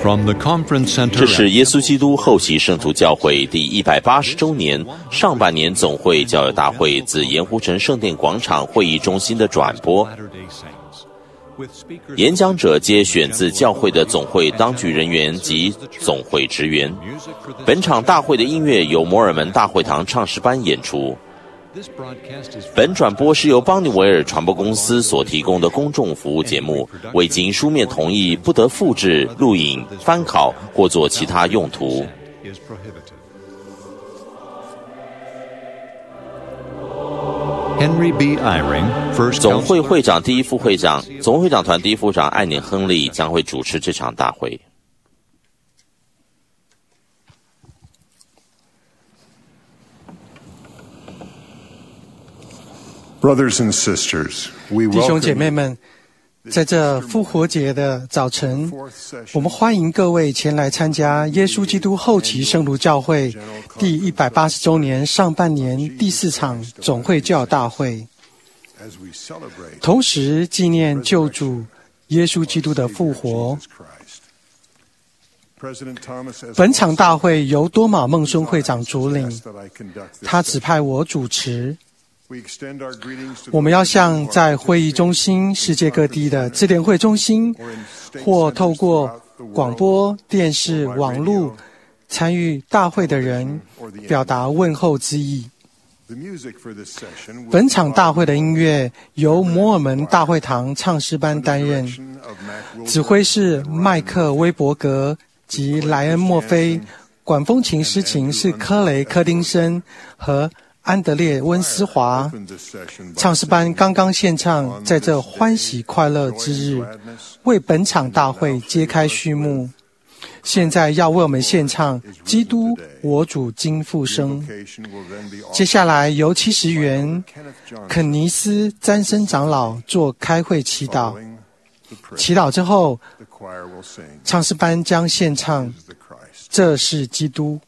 这是耶稣基督后期圣徒教会第180周年上半年总会教友大会自盐湖城圣殿广场会议中心的转播。演讲者皆选自教会的总会当局人员及总会职员。本场大会的音乐由摩尔门大会堂唱诗班演出。本转播是由邦尼维尔传播公司所提供的公众服务节目，未经书面同意不得复制、录影、翻拷或做其他用途。 Henry B. Eyring, 总会会长第一副会长、总会长团第一副长艾年·亨利将会主持这场大会。 弟兄姐妹们，在这复活节的早晨，我们欢迎各位前来参加耶稣基督后期圣徒教会第180周年上半年第4场总会教友大会，同时纪念救主耶稣基督的复活。本场大会由多马孟孙会长主领，他指派我主持。我们要向在会议中心、世界各地的智联会中心，或透过广播电视、网络参与大会的人，表达问候之意。本场大会的音乐由摩尔门大会堂唱诗班担任，指挥是麦克威伯格及莱恩墨菲，管风琴诗琴是科雷柯丁森和安德烈温斯华。唱诗班刚刚献唱在这欢喜快乐之日，为本场大会揭开序幕。现在要为我们献唱基督我主今复生。接下来由70元肯尼斯詹森长老做开会祈祷，祈祷之后唱诗班将献唱这是基督。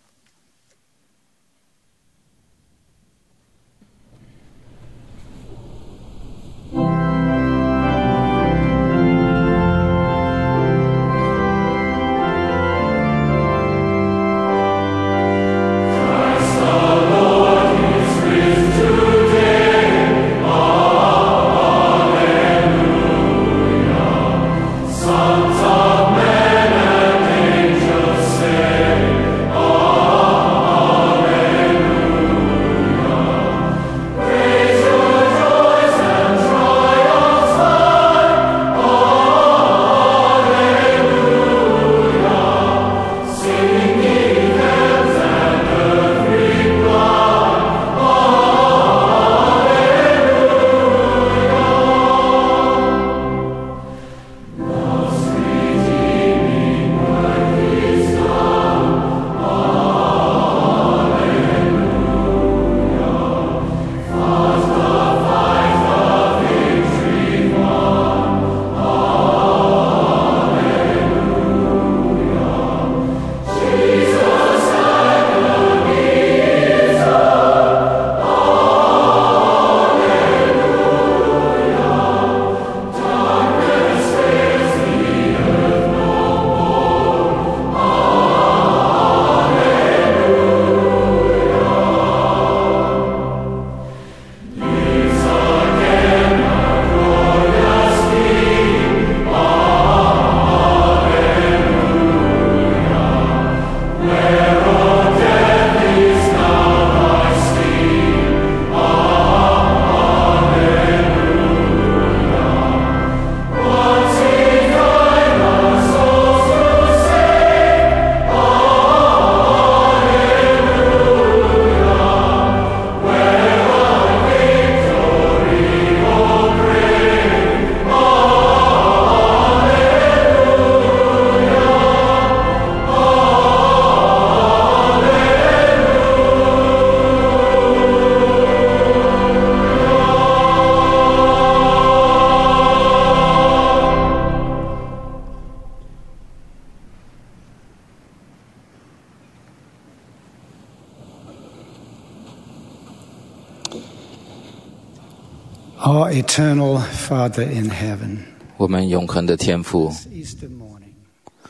Our eternal Father in heaven, 我们永恒的天父，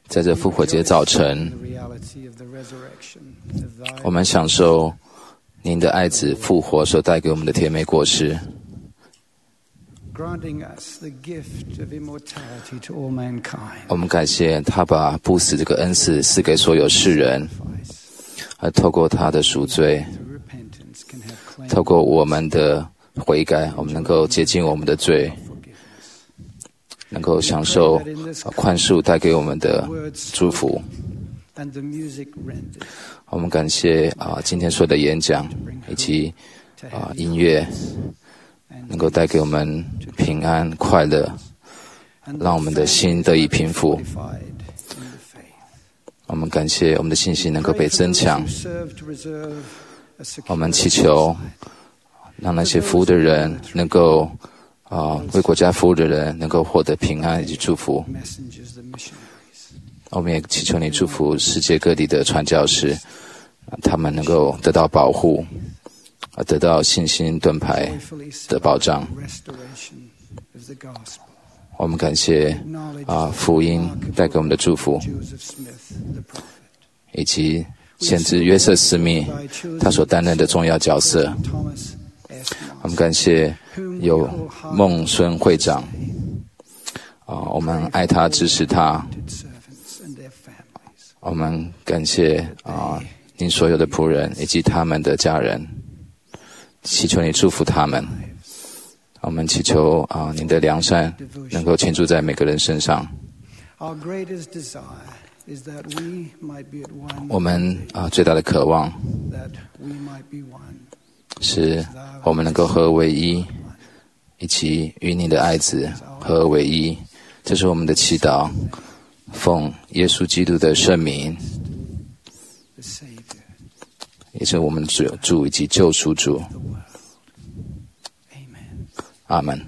在这复活节早晨，我们享受您的爱子复活所带给我们的甜美果实，我们感谢他把不死这个恩赐赐给所有世人，而透过他的赎罪，透过我们的悔改，我们能够洁净我们的罪，能够享受宽恕带给我们的祝福。我们感谢今天所有的演讲以及音乐，能够带给我们平安快乐，让我们的心得以平复。我们感谢我们的信心能够被增强。我们祈求让那些服务的人能够为国家服务的人能够获得平安以及祝福。我们也祈求你祝福世界各地的传教士，他们能够得到保护，得到信心盾牌的保障。我们感谢福音带给我们的祝福，以及先知约瑟斯密他所担任的重要角色。我们感谢有孟孙会长，我们爱他支持他。我们感谢您所有的仆人以及他们的家人，祈求你祝福他们。我们祈求您的良善能够倾注在每个人身上。我们最大的渴望是我们能够合而为一，以及与你的爱子合而为一。这是我们的祈祷，奉耶稣基督的圣名，也是我们的主以及救赎主。阿们。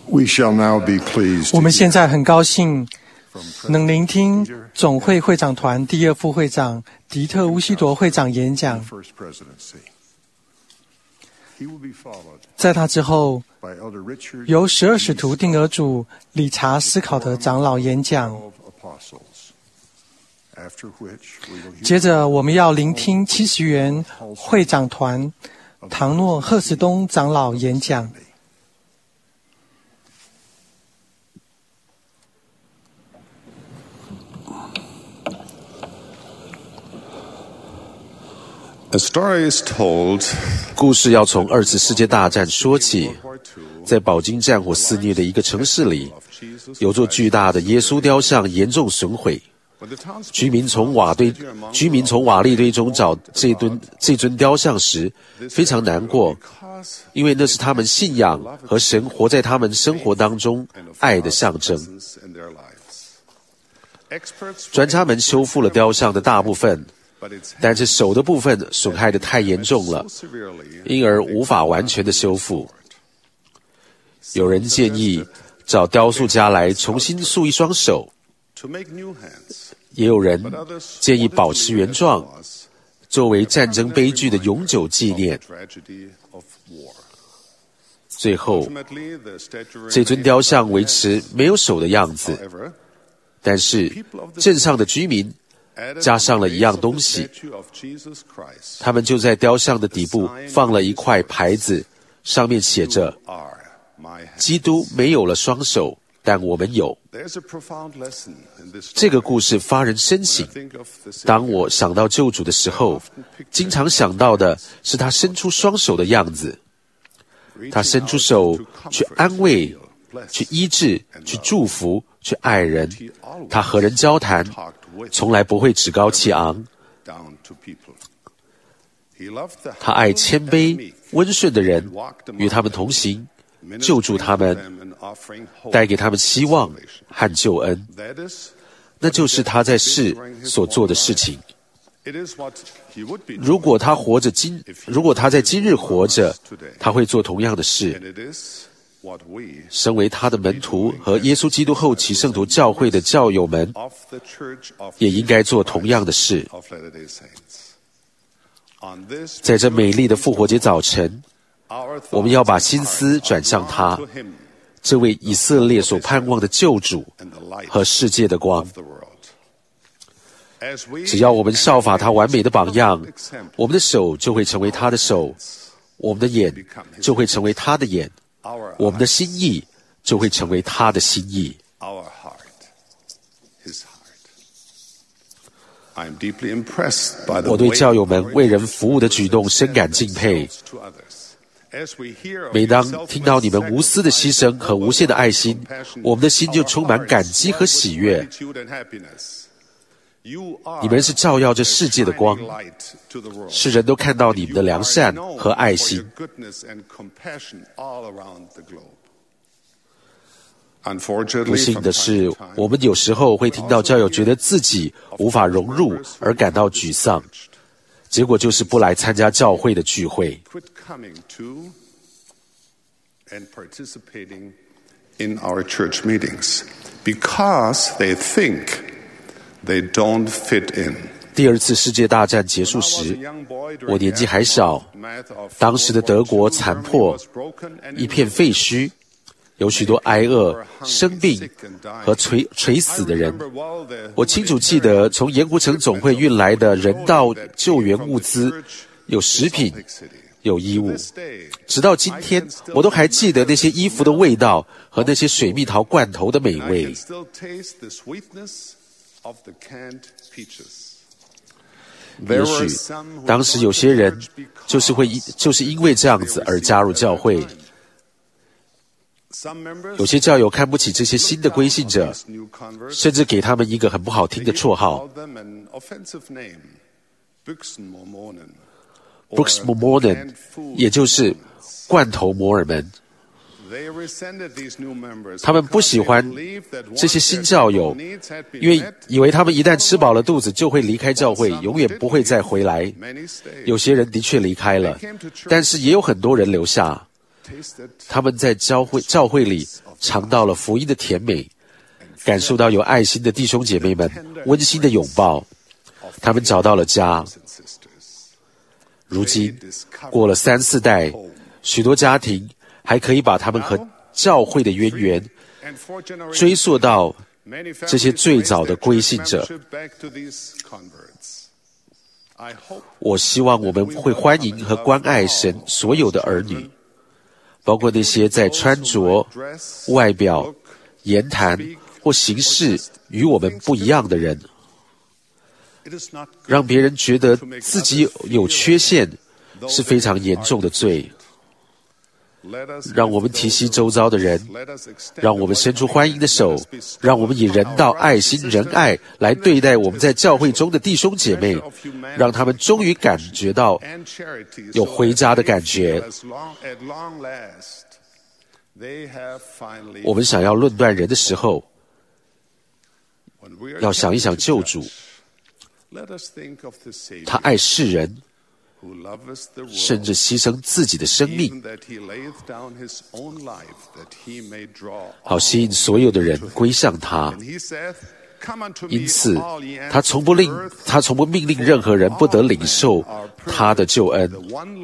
我们现在很高兴能聆听总会会长团第二副会长迪特·乌西铎会长演讲。在他之后，由12使徒定额主理查·斯考特长老演讲。接着，我们要聆听70元会长团唐诺·赫斯东长老演讲。 故事要从2次世界大战说起。在饱经战火肆虐的一个城市里，有座巨大的耶稣雕像严重损毁。居民从瓦砾堆中找这尊雕像时，非常难过，因为那是他们信仰和神活在他们生活当中爱的象征。专家们修复了雕像的大部分，但是手的部分损害得太严重了，因而无法完全的修复。有人建议找雕塑家来重新塑一双手，也有人建议保持原状，作为战争悲剧的永久纪念。最后，这尊雕像维持没有手的样子，但是镇上的居民加上了一样东西，他们就在雕像的底部放了一块牌子，上面写着：基督没有了双手，但我们有。这个故事发人深省。当我想到救主的时候，经常想到的是他伸出双手的样子。他伸出手去安慰，去医治，去祝福，去爱人。他和人交谈，从来不会趾高气昂。他爱谦卑、温顺的人，与他们同行，救助他们，带给他们希望和救恩。那就是他在世所做的事情。如果他在今日活着，他会做同样的事。身为他的门徒和耶稣基督后期圣徒教会的教友们，也应该做同样的事。在这美丽的复活节早晨，我们要把心思转向他，这位以色列所盼望的救主和世界的光。只要我们效法他完美的榜样，我们的手就会成为他的手，我们的眼就会成为他的眼，我们的心意就会成为他的心意。我对教友们为人服务的举动深感敬佩。每当听到你们无私的牺牲和无限的爱心，我们的心就充满感激和喜悦。你们是照耀着世界的光，世人都看到你们的良善和爱心。不幸的是，我们有时候会听到教友觉得自己无法融入而感到沮丧，结果就是不来参加教会的聚会。第2次世界大战结束时，我年纪还小，当时的德国残破，一片废墟，有许多挨饿、生病和垂死的人。我清楚记得从盐湖城总会运来的人道救援物资，有食品，有衣物。直到今天，我都还记得那些衣服的味道和那些水蜜桃罐头的美味。也许当时有些人就是因为这样子而加入教会。有些教友看不起这些新的归信者，甚至给他们一个很不好听的绰号 Brooks Mormon， 也就是罐头摩尔门。他们不喜欢这些新教友，因为以为他们一旦吃饱了肚子就会离开教会，永远不会再回来。有些人的确离开了，但是也有很多人留下。他们在教会里尝到了福音的甜美，感受到有爱心的弟兄姐妹们温馨的拥抱，他们找到了家。如今过了3、4代，许多家庭还可以把他们和教会的渊源追溯到这些最早的归信者。我希望我们会欢迎和关爱神所有的儿女，包括那些在穿着、外表、言谈或行事与我们不一样的人。让别人觉得自己有缺陷是非常严重的罪。让我们提携周遭的人，让我们伸出欢迎的手，让我们以人道、爱心、仁爱来对待我们在教会中的弟兄姐妹，让他们终于感觉到有回家的感觉。我们想要论断人的时候，要想一想救主，他爱世人，甚至牺牲自己的生命，好吸引所有的人归向他。因此，他从不命令任何人不得领受他的救恩。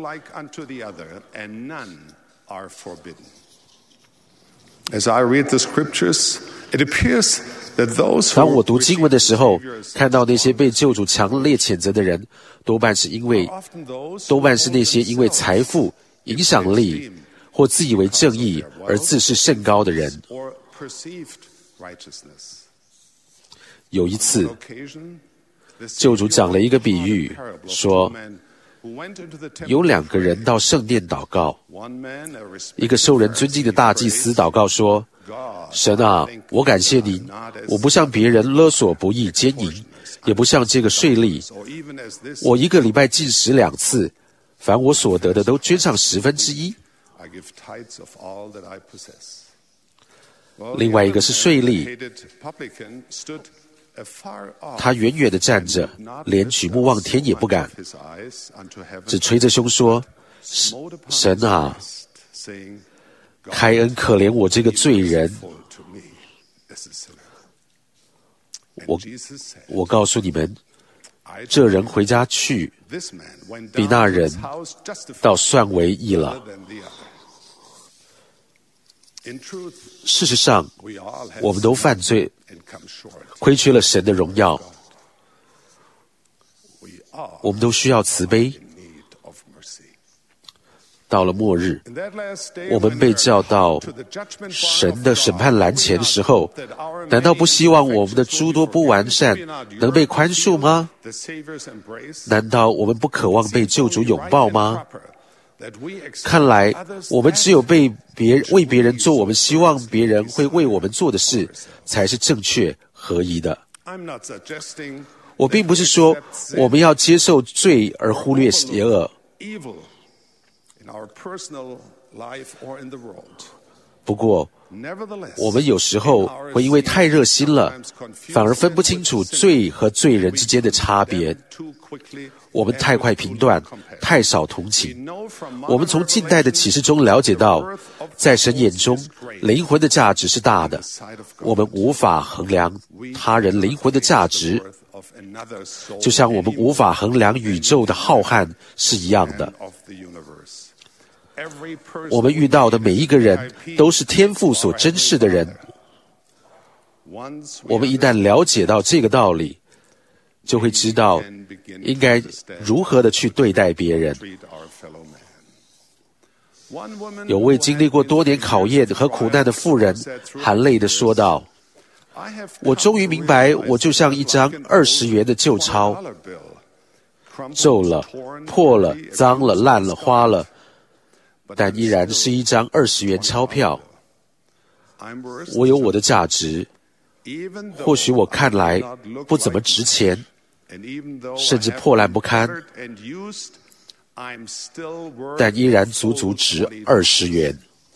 当我读经文的时候，看到那些被救主强烈谴责的人，多半是那些因为财富、影响力或自以为正义而自视甚高的人。有一次，救主讲了一个比喻，说有2个人到圣殿祷告，一个受人尊敬的大祭司祷告说，神啊，我感谢您，我不向别人勒索不义奸淫，也不像这个税吏，我1个礼拜禁食2次，凡我所得的都捐上1/10。另外一个是税吏，他远远地站着，连举目望天也不敢，只捶着胸说，神啊，开恩可怜我这个罪人。我告诉你们，这人回家去，比那人倒算为义了。事实上，我们都犯罪，亏缺了神的荣耀。我们都需要慈悲。到了末日，我们被叫到神的审判栏前的时候，难道不希望我们的诸多不完善能被宽恕吗？难道我们不渴望被救主拥抱吗？看来我们只有为别人做我们希望别人会为我们做的事，才是正确合宜的。我并不是说我们要接受罪而忽略邪恶，不过我们有时候会因为太热心了，反而分不清楚罪和罪人之间的差别。我们太快评断，太少同情。我们从近代的启示中了解到，在神眼中，灵魂的价值是大的，我们无法衡量他人灵魂的价值，就像我们无法衡量宇宙的浩瀚是一样的。我们遇到的每一个人都是天父所珍视的人。我们一旦了解到这个道理，就会知道应该如何的去对待别人。有位经历过多年考验和苦难的妇人含泪地说道，我终于明白，我就像一张20元的旧钞，皱了、破了、脏了、烂了、花了，但依然是一张20元钞票。我有我的价值，或许我看来不怎么值钱，甚至破烂不堪，但依然足足值20元。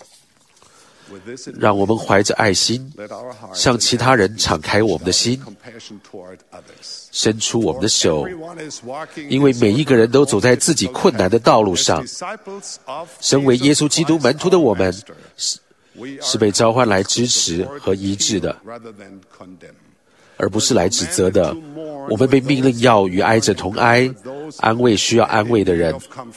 让我们怀着爱心，向其他人敞开我们的心，伸出我们的手，因为每一个人都走在自己困难的道路上。身为耶稣基督门徒的我们， 是被召唤来支持和医治的，而不是来指责的。我们被命令要与哀者同哀，安慰需要安慰的人。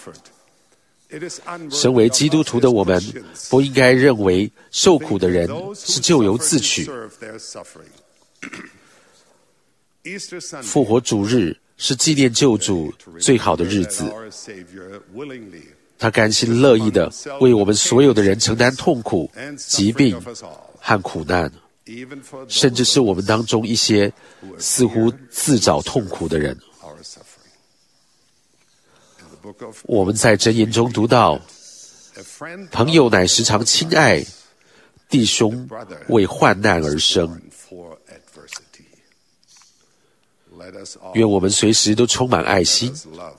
身为基督徒的我们，不应该认为受苦的人是咎由自取。复活主日是纪念救主最好的日子，他甘心乐意地为我们所有的人承担痛苦、疾病和苦难，甚至是我们当中一些似乎自找痛苦的人。我们在箴言中读到，朋友乃时常亲爱，弟兄为患难而生。愿我们随时都充满爱心，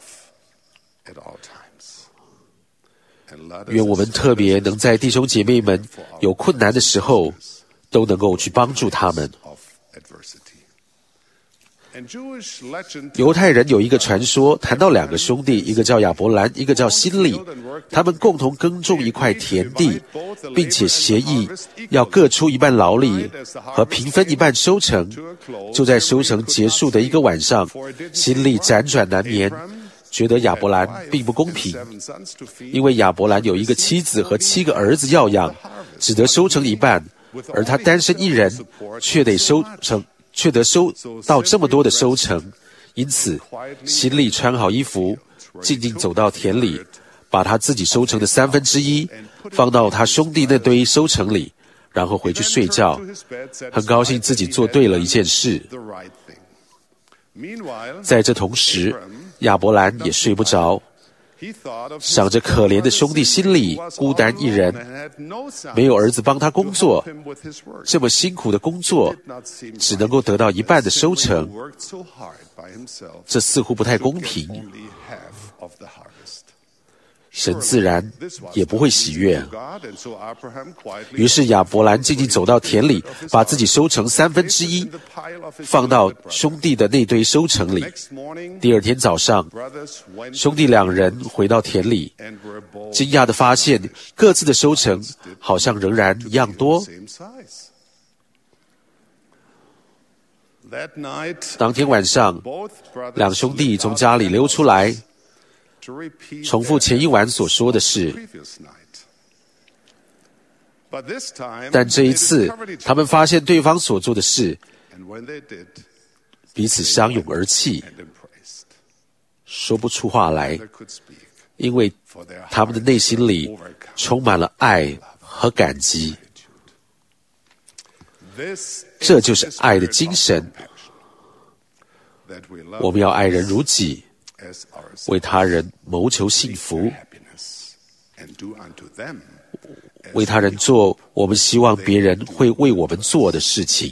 愿我们特别能在弟兄姐妹们有困难的时候都能够去帮助他们。犹太人有一个传说，谈到两个兄弟，一个叫亚伯兰，一个叫辛利，他们共同耕种一块田地，并且协议要各出一半劳力和平分一半收成。就在收成结束的一个晚上，辛利辗转难眠，觉得亚伯兰并不公平，因为亚伯兰有一个妻子和7个儿子要养，只得收成一半，而他单身一人却得收到这么多的收成。因此辛利穿好衣服，静静走到田里，把他自己收成的1/3放到他兄弟那堆收成里，然后回去睡觉，很高兴自己做对了一件事。在这同时，亚伯兰也睡不着，想着可怜的兄弟辛利孤单一人，没有儿子帮他工作，这么辛苦的工作只能够得到一半的收成，这似乎不太公平。神自然也不会喜悦。于是亚伯兰静静走到田里，把自己收成1/3放到兄弟的那堆收成里。第二天早上，兄弟2人回到田里，惊讶地发现各自的收成好像仍然一样多。当天晚上，2兄弟从家里溜出来，重复前一晚所说的事，但这一次他们发现对方所做的事，彼此相拥而泣，说不出话来，因为他们的内心里充满了爱和感激。这就是爱的精神。我们要爱人如己，为他人谋求幸福，为他人做我们希望别人会为我们做的事情。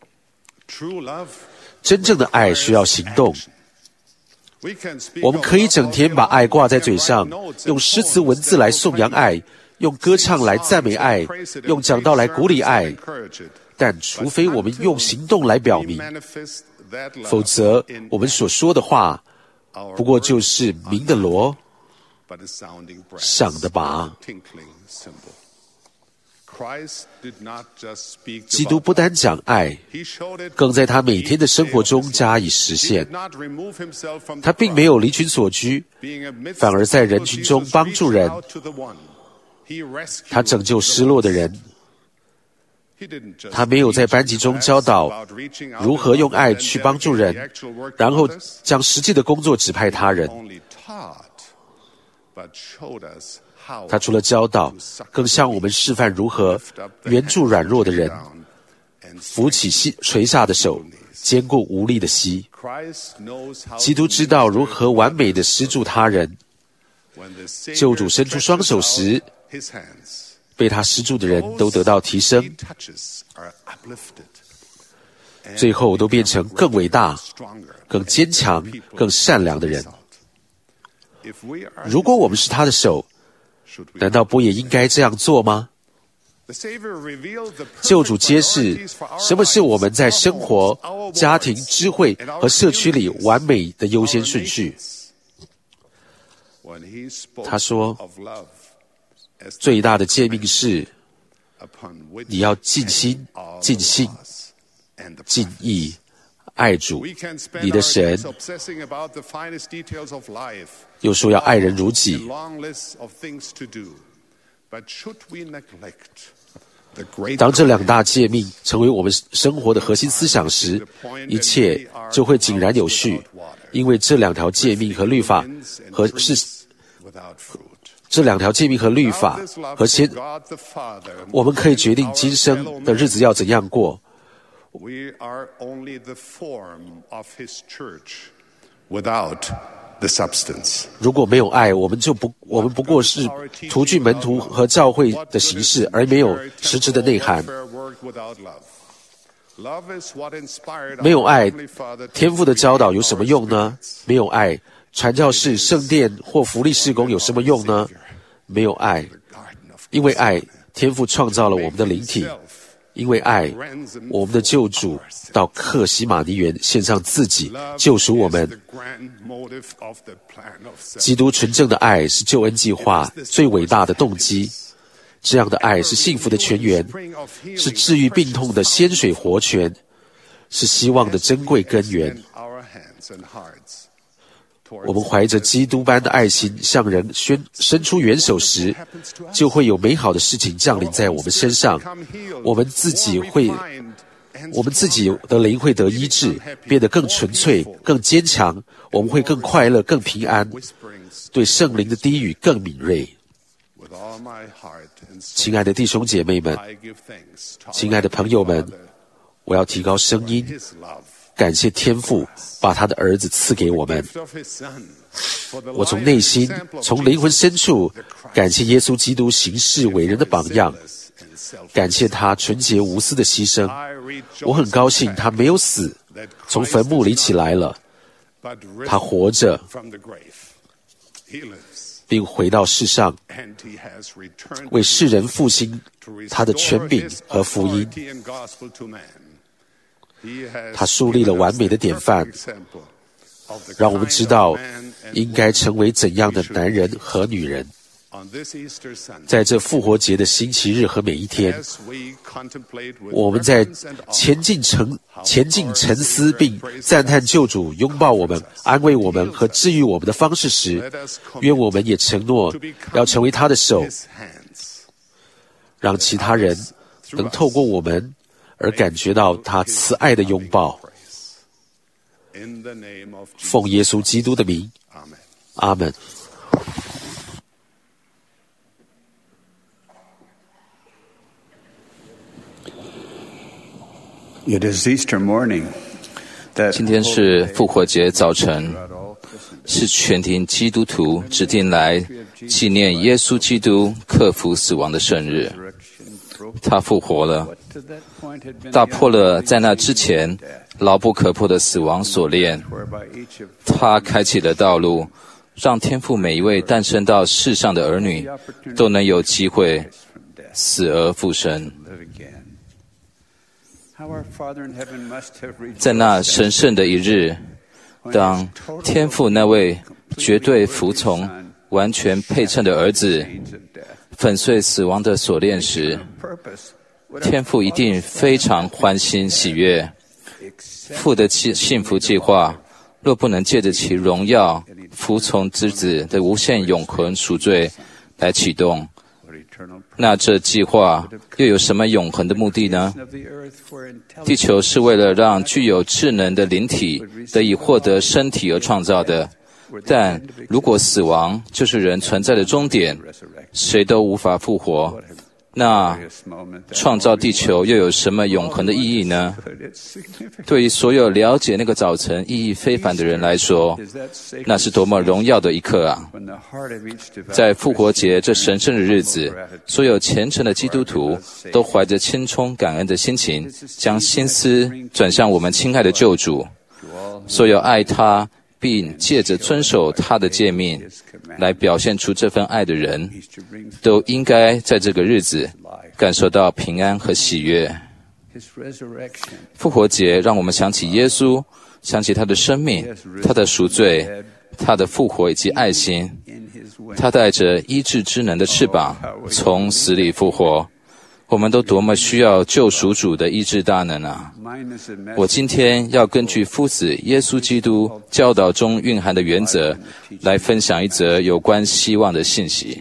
真正的爱需要行动。我们可以整天把爱挂在嘴上，用诗词文字来颂扬爱，用歌唱来赞美爱，用讲道来鼓励爱，但除非我们用行动来表明，否则我们所说的话不过就是鸣的锣，响的钹。基督不单讲爱，更在他每天的生活中加以实现。他并没有离群索居，反而在人群中帮助人。他拯救失落的人。他没有在班级中教导如何用爱去帮助人，然后将实际的工作指派他人。他除了教导，更向我们示范如何援助软弱的人，扶起垂下的手，坚固无力的膝。基督知道如何完美地施助他人。救主伸出双手时，被他施助的人都得到提升，最后都变成更伟大、更坚强、更善良的人。如果我们是他的手，难道不也应该这样做吗？救主揭示什么是我们在生活、家庭、智慧和社区里完美的优先顺序。他说，最大的诫命是你要尽心、尽性、尽意爱主，你的神。又说要爱人如己。当这两大诫命成为我们生活的核心思想时，一切就会井然有序，因为这两条诫命和律法和我们可以决定今生的日子要怎样过。如果没有爱，我们不过是徒具门徒和教会的形式，而没有实质的内涵。没有爱，天父的教导有什么用呢？没有爱，传教士、圣殿或福利事工有什么用呢？没有爱，因为爱，天父创造了我们的灵体。因为爱，我们的救主到客西马尼园献上自己，救赎我们。基督纯正的爱是救恩计划最伟大的动机。这样的爱是幸福的泉源，是治愈病痛的鲜水活泉，是希望的珍贵根源。我们怀着基督般的爱心向人伸出援手时，就会有美好的事情降临在我们身上。我们自己的灵会得医治，变得更纯粹、更坚强。我们会更快乐、更平安，对圣灵的低语更敏锐。亲爱的弟兄姐妹们，亲爱的朋友们，我要提高声音，感谢天父把他的儿子赐给我们。我从内心、从灵魂深处感谢耶稣基督行事伟人的榜样，感谢他纯洁无私的牺牲。我很高兴他没有死，从坟墓里起来了，他活着，并回到世上，为世人复兴他的权柄和福音。他树立了完美的典范，让我们知道应该成为怎样的男人和女人。在这复活节的星期日和每一天，我们在前进沉思并赞叹救主拥抱我们、安慰我们和治愈我们的方式时，愿我们也承诺要成为他的手，让其他人能透过我们而感觉到他慈爱的拥抱。奉耶稣基督的名，阿们。 今天是复活节早晨，是全体基督徒指定来纪念耶稣基督克服死亡的圣日。他复活了，打破了在那之前牢不可破的死亡锁链。他开启了道路，让天父每一位诞生到世上的儿女都能有机会死而复生。在那神圣的一日，当天父那位绝对服从、完全配称的儿子粉碎死亡的锁链时，天父一定非常欢欣喜悦。父的幸福计划若不能借着其荣耀服从之子的无限永恒赎罪来启动，那这计划又有什么永恒的目的呢？地球是为了让具有智能的灵体得以获得身体而创造的，但如果死亡就是人存在的终点，谁都无法复活，那创造地球又有什么永恒的意义呢？对于所有了解那个早晨意义非凡的人来说，那是多么荣耀的一刻啊！在复活节这神圣的日子，所有虔诚的基督徒都怀着谦充感恩的心情，将心思转向我们亲爱的救主。所有爱他并借着遵守他的诫命来表现出这份爱的人，都应该在这个日子感受到平安和喜悦。复活节让我们想起耶稣，想起他的生命、他的赎罪、他的复活以及爱心。他带着医治之能的翅膀从死里复活， 我们都多么需要救赎主的医治大能啊！我今天要根据夫子耶稣基督教导中蕴含的原则，来分享一则有关希望的信息。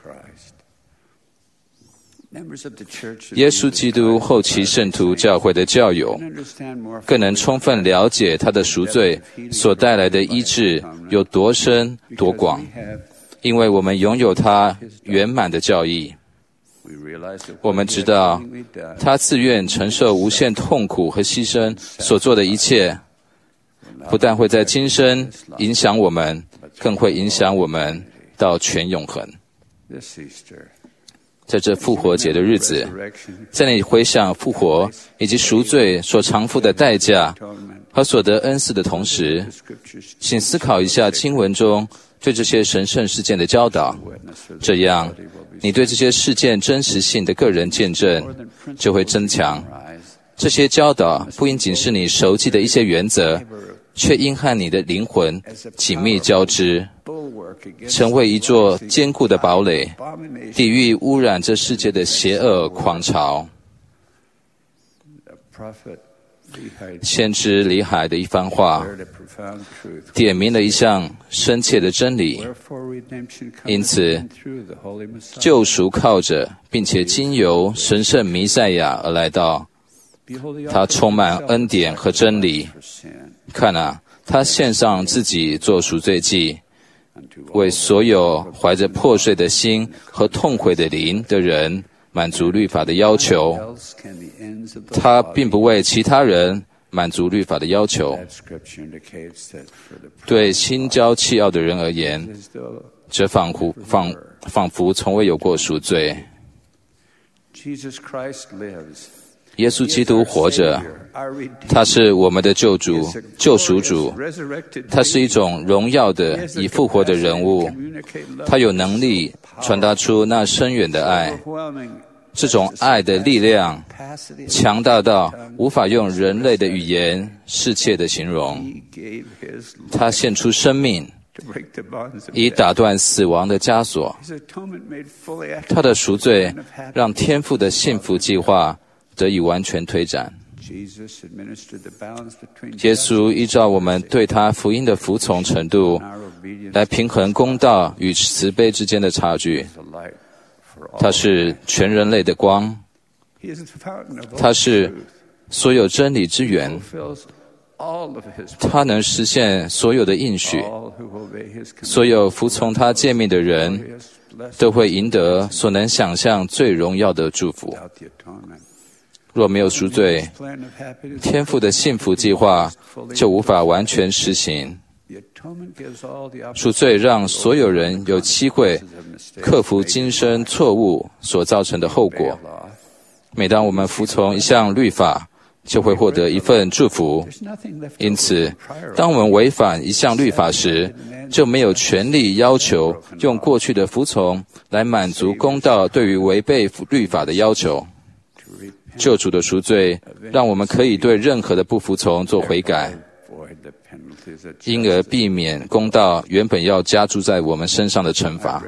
耶稣基督后期圣徒教会的教友，更能充分了解他的赎罪所带来的医治有多深多广，因为我们拥有他圆满的教义。我们知道，他自愿承受无限痛苦和牺牲所做的一切，不但会在今生影响我们，更会影响我们到全永恒。在这复活节的日子，在你回想复活以及赎罪所偿付的代价和所得恩赐的同时，请思考一下经文中对这些神圣事件的教导，这样你对这些事件真实性的个人见证就会增强。这些教导不应仅是你熟记的一些原则，却应和你的灵魂紧密交织，成为一座坚固的堡垒，抵御污染这世界的邪恶狂潮。先知里海的一番话，点明了一项深切的真理，因此救赎靠着并且经由神圣弥赛亚而来到，他充满恩典和真理。看啊，他献上自己做赎罪祭，为所有怀着破碎的心和痛悔的灵的人满足律法的要求。他并不为其他人满足律法的要求。对心焦气傲的人而言，这仿佛从未有过赎罪。耶稣基督活着，他是我们的救主、救赎主，他是一种荣耀的已复活的人物，他有能力传达出那深远的爱。这种爱的力量强大到无法用人类的语言适切的形容。他献出生命，以打断死亡的枷锁。他的赎罪让天父的幸福计划得以完全推展。耶稣依照我们对他福音的服从程度，来平衡公道与慈悲之间的差距。他是全人类的光，他是所有真理之源，他能实现所有的应许，所有服从他诫命的人都会赢得所能想象最荣耀的祝福。若没有赎罪，天父的幸福计划就无法完全实行。赎罪让所有人有机会克服今生错误所造成的后果。每当我们服从一项律法，就会获得一份祝福。因此，当我们违反一项律法时，就没有权利要求用过去的服从来满足公道对于违背律法的要求。救主的赎罪让我们可以对任何的不服从做悔改，因而避免公道原本要加诸在我们身上的惩罚。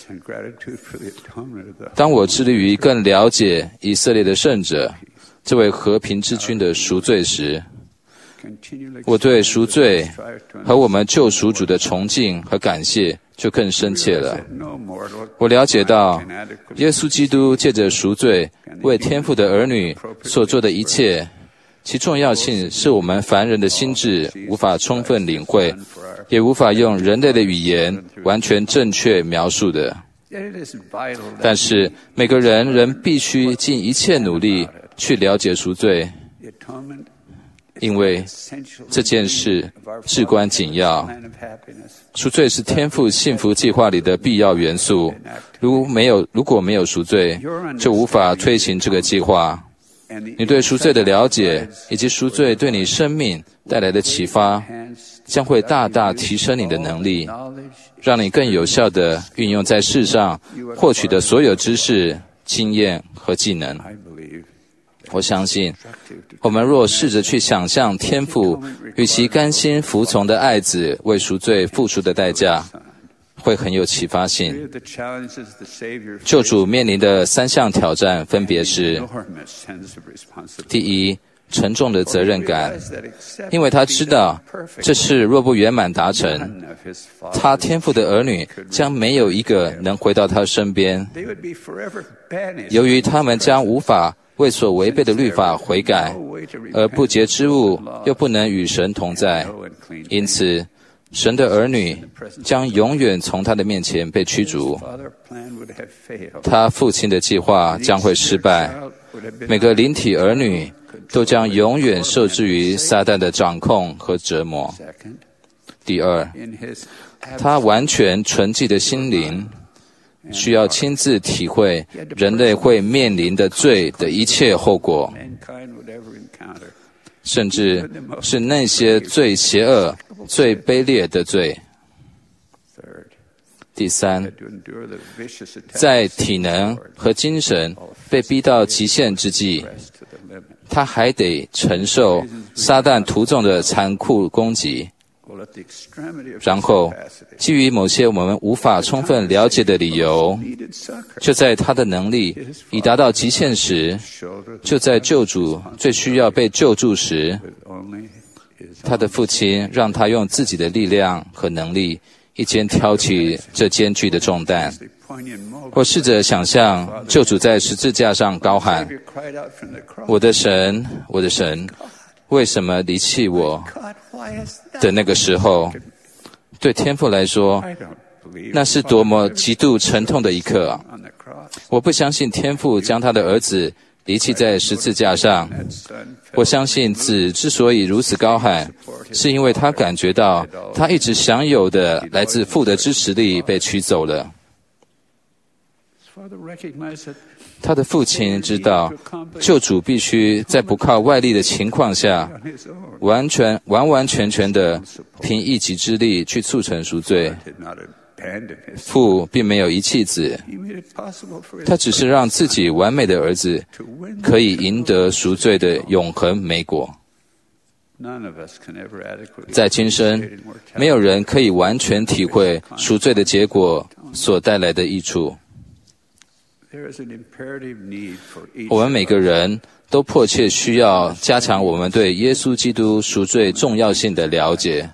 当我致力于更了解以色列的圣者，这位和平之君的赎罪时，我对赎罪和我们救赎主的崇敬和感谢就更深切了。我了解到，耶稣基督借着赎罪为天父的儿女所做的一切，其重要性是我们凡人的心智无法充分领会，也无法用人类的语言完全正确描述的。但是每个人仍必须尽一切努力去了解赎罪，因为这件事至关紧要。赎罪是天父幸福计划里的必要元素，如果没有赎罪，就无法推行这个计划。你对赎罪的了解，以及赎罪对你生命带来的启发，将会大大提升你的能力，让你更有效地运用在世上获取的所有知识、经验和技能。我相信，我们若试着去想象天父与其甘心服从的爱子为赎罪付出的代价， 会很有启发性。救主面临的3项挑战分别是：第一，沉重的责任感，因为他知道这事若不圆满达成，他天父的儿女将没有一个能回到他身边。由于他们将无法为所违背的律法悔改，而不洁之物又不能与神同在，因此神的儿女将永远从他的面前被驱逐。他父亲的计划将会失败，每个灵体儿女都将永远受制于撒旦的掌控和折磨。第二，他完全纯净的心灵需要亲自体会人类会面临的罪的一切后果，甚至是那些最邪恶、最卑劣的罪。第三，在体能和精神被逼到极限之际，他还得承受撒旦徒众的残酷攻击，然后基于某些我们无法充分了解的理由，就在他的能力已达到极限时，就在救主最需要被救助时，他的父亲让他用自己的力量和能力一肩挑起这艰巨的重担。我试着想象救主在十字架上高喊：我的神，我的神，为什么离弃我？的那个时候，对天父来说，那是多么极度沉痛的一刻。我不相信天父将他的儿子离弃在十字架上。我相信子之所以如此高喊，是因为他感觉到他一直享有的来自父的支持力被取走了。他的父亲知道，救主必须在不靠外力的情况下，完全全的凭一己之力去促成赎罪。父并没有遗弃子，他只是让自己完美的儿子可以赢得赎罪的永恒美果。在今生，没有人可以完全体会赎罪的结果所带来的益处。我们每个人都迫切需要加强我们对耶稣基督赎罪重要性的了解，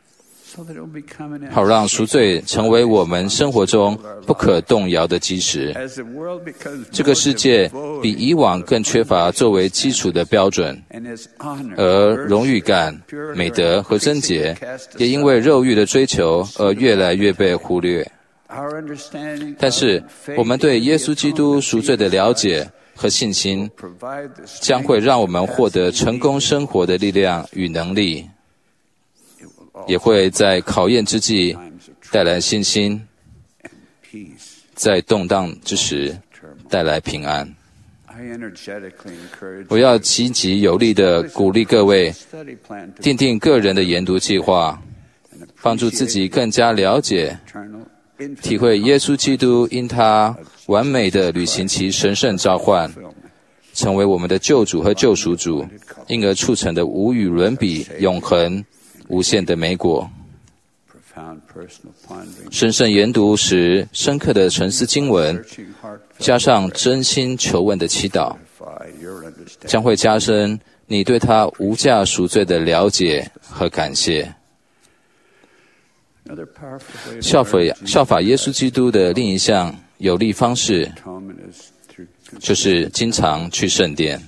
好让赎罪成为我们生活中不可动摇的基石。这个世界比以往更缺乏作为基础的标准，而荣誉感、美德和贞洁也因为肉欲的追求而越来越被忽略。但是我们对耶稣基督赎罪的了解和信心，将会让我们获得成功生活的力量与能力，也会在考验之际带来信心，在动荡之时带来平安。我要积极有力地鼓励各位订定个人的研读计划，帮助自己更加了解体会耶稣基督因他完美的履行其神圣召唤，成为我们的救主和救赎主，因而促成的无与伦比、永恒、无限的美果。深深研读时，深刻的沉思经文，加上真心求问的祈祷，将会加深你对他无价赎罪的了解和感谢。效法耶稣基督的另一项有力方式，就是经常去圣殿。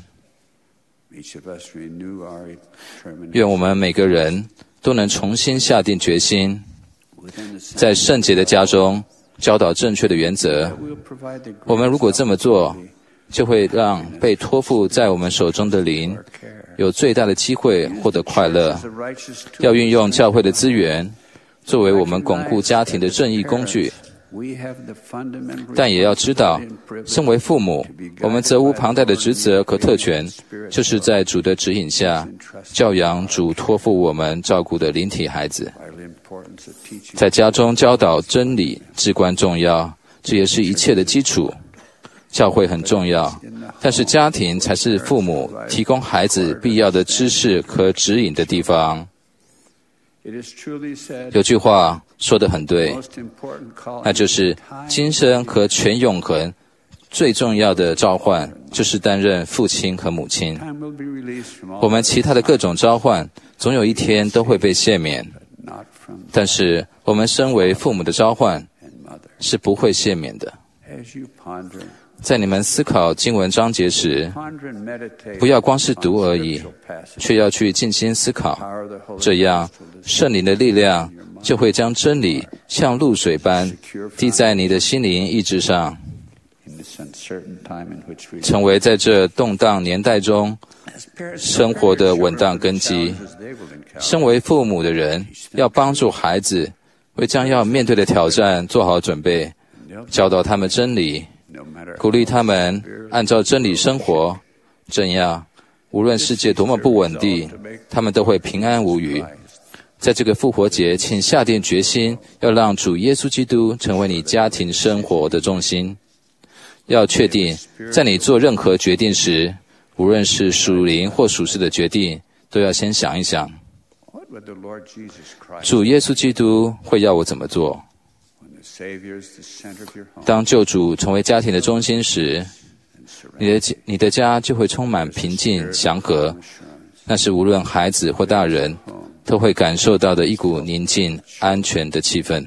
愿我们每个人都能重新下定决心，在圣洁的家中教导正确的原则。我们如果这么做，就会让被托付在我们手中的灵有最大的机会获得快乐。要运用教会的资源作为我们巩固家庭的正义工具，但也要知道，身为父母，我们责无旁贷的职责和特权，就是在主的指引下，教养主托付我们照顾的灵体孩子。在家中教导真理至关重要，这也是一切的基础。教会很重要，但是家庭才是父母提供孩子必要的知识和指引的地方。有句话说得很对，那就是今生和全永恒最重要的召唤，就是担任父亲和母亲。我们其他的各种召唤，总有一天都会被赦免，但是我们身为父母的召唤是不会赦免的。在你们思考经文章节时，不要光是读而已，却要去静心思考，这样圣灵的力量就会将真理像露水般滴在你的心灵意志上，成为在这动荡年代中生活的稳当根基。身为父母的人要帮助孩子为将要面对的挑战做好准备，教导他们真理，鼓励他们按照真理生活，这样无论世界多么不稳定，他们都会平安无虞。在这个复活节，请下定决心要让主耶稣基督成为你家庭生活的重心。要确定在你做任何决定时，无论是属灵或属世的决定，都要先想一想，主耶稣基督会要我怎么做。当救主成为家庭的中心时，你的家就会充满平静祥和，那是无论孩子或大人都会感受到的一股宁静安全的气氛。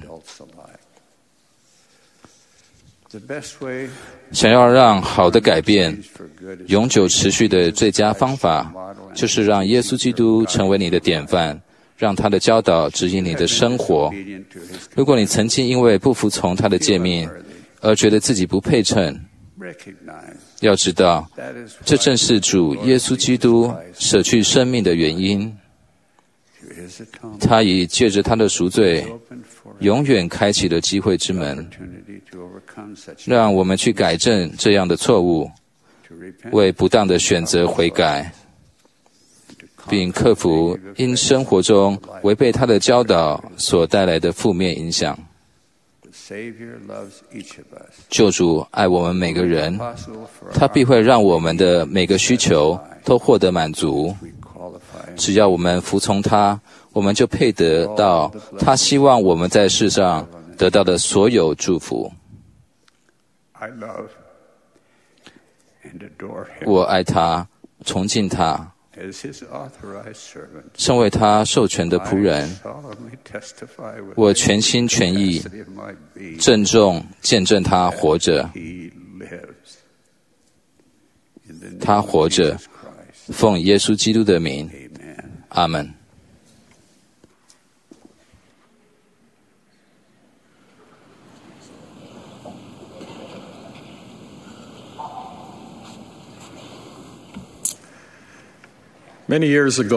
想要让好的改变永久持续的最佳方法，就是让耶稣基督成为你的典范，让他的教导指引你的生活。如果你曾经因为不服从他的诫命而觉得自己不配称，要知道这正是主耶稣基督舍去生命的原因。他已借着他的赎罪永远开启了机会之门，让我们去改正这样的错误，为不当的选择悔改，并克服因生活中违背他的教导所带来的负面影响。救主爱我们每个人，他必会让我们的每个需求都获得满足。只要我们服从他，我们就配得到他希望我们在世上得到的所有祝福。我爱他，崇敬他，身为他授权的仆人，我全心全意郑重见证他活着，他活着，奉耶稣基督的名，阿们。 10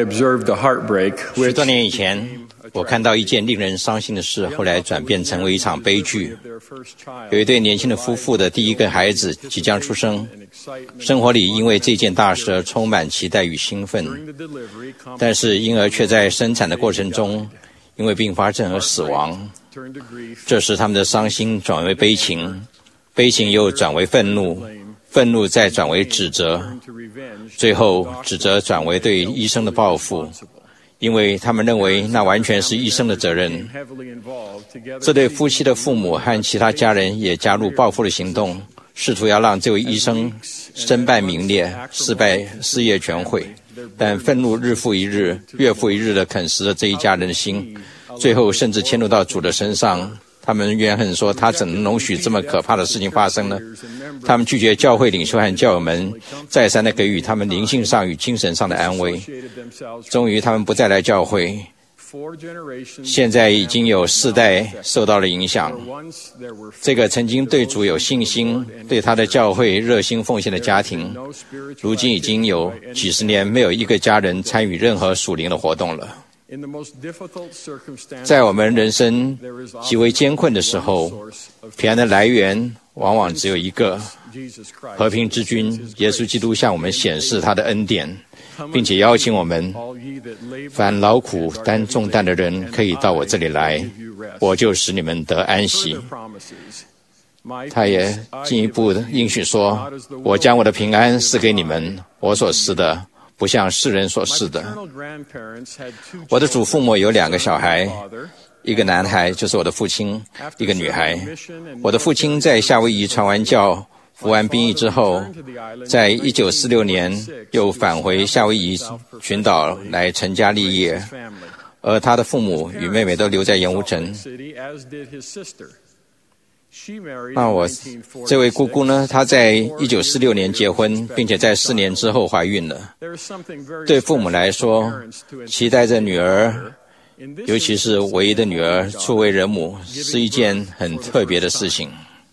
多年以前，我看到一件令人伤心的事，后来转变成为一场悲剧。有一对年轻的夫妇的第一个孩子即将出生，生活里因为这件大事而充满期待与兴奋，但是婴儿却在生产的过程中因为并发症而死亡。这时他们的伤心转为悲情，悲情又转为愤怒，愤怒再转为指责，最后指责转为对医生的报复，因为他们认为那完全是医生的责任。这对夫妻的父母和其他家人也加入报复的行动，试图要让这位医生身败名裂，事业全毁。但愤怒日复一日，月复一日地啃食了这一家人的心，最后甚至迁怒到主的身上。他们怨恨说，他怎能容许这么可怕的事情发生呢？他们拒绝教会领袖和教友们再三地给予他们灵性上与精神上的安慰。终于他们不再来教会，现在已经有4代受到了影响。这个曾经对主有信心，对他的教会热心奉献的家庭，如今已经有几十年没有一个家人参与任何属灵的活动了。在我们人生极为艰困的时候，平安的来源往往只有一个，和平之君耶稣基督向我们显示他的恩典，并且邀请我们，凡劳苦担重担的人可以到我这里来，我就使你们得安息。他也进一步应许说，我将我的平安赐给你们，我所赐的不像世人所示的。我的祖父母有2个小孩， 一个男孩就是我的父亲，一个女孩。我的父亲在夏威夷传完教、服完兵役之后，在1946年又返回夏威夷群岛来成家立业，而他的父母与妹妹都留在盐湖城。那我这位姑姑呢，她在1946年结婚，并且在4年之后怀孕了。对父母来说，期待着女儿，尤其是唯一的女儿初为人母，是一件很特别的事情。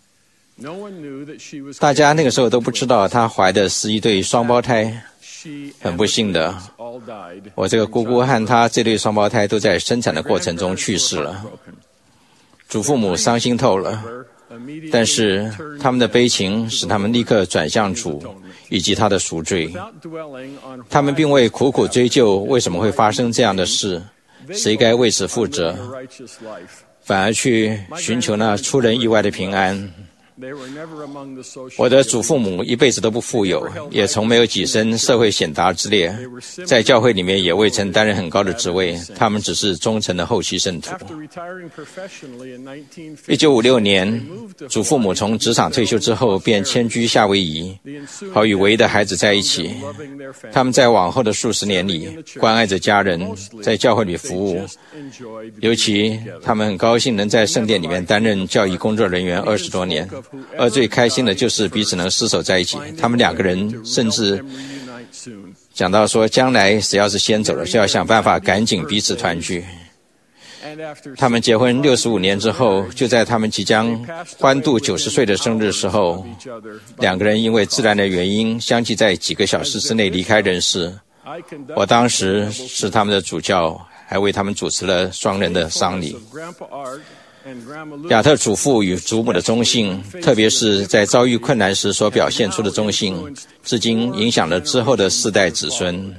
大家那个时候都不知道她怀的是一对双胞胎。很不幸的，我这个姑姑和她这对双胞胎都在生产的过程中去世了。祖父母伤心透了，但是他们的悲情使他们立刻转向主以及他的赎罪。他们并未苦苦追究为什么会发生这样的事，谁该为此负责，反而去寻求那出人意外的平安。我的祖父母一辈子都不富有，也从没有跻身社会显达之列，在教会里面也未曾担任很高的职位，他们只是忠诚的后期圣徒。1956年，祖父母从职场退休之后便迁居夏威夷，好与唯一的孩子在一起。他们在往后的数十年里关爱着家人，在教会里服务，尤其他们很高兴能在圣殿里面担任教育工作人员20多年，而最开心的就是彼此能厮守在一起。他们两个人甚至讲到说，将来谁要是先走了，就要想办法赶紧彼此团聚。他们结婚65年之后，就在他们即将欢度90岁的生日时候，两个人因为自然的原因相继在几个小时之内离开人世。我当时是他们的主教，还为他们主持了双人的丧礼。亚特祖父与祖母的忠信，特别是在遭遇困难时所表现出的忠信，至今影响了之后的世代子孙。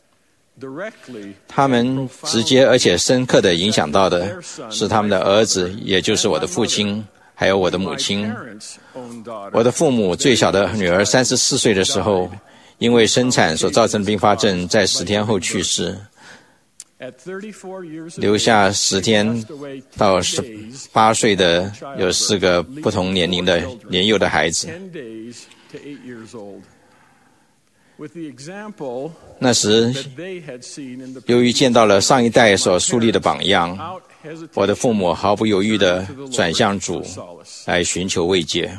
他们直接而且深刻地影响到的是他们的儿子，也就是我的父亲，还有我的母亲。我的父母最小的女儿34岁的时候，因为生产所造成的并发症，在10天后去世，留下10天到18岁的有4个不同年龄的年幼的孩子。那时，由于见到了上一代所树立的榜样，我的父母毫不犹豫地转向主来寻求慰藉。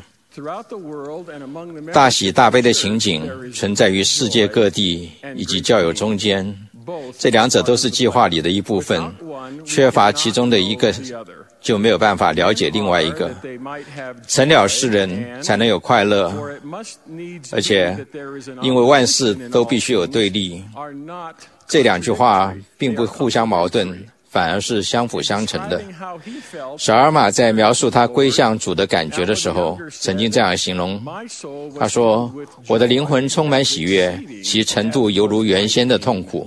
大喜大悲的情景存在于世界各地以及教友中间，这两者都是计划里的一部分，缺乏其中的一个就没有办法了解另外一个。成了世人才能有快乐，而且因为万事都必须有对立，这两句话并不互相矛盾，反而是相辅相成的。小尔玛在描述他归向主的感觉的时候，曾经这样形容，他说，我的灵魂充满喜悦，其程度犹如原先的痛苦。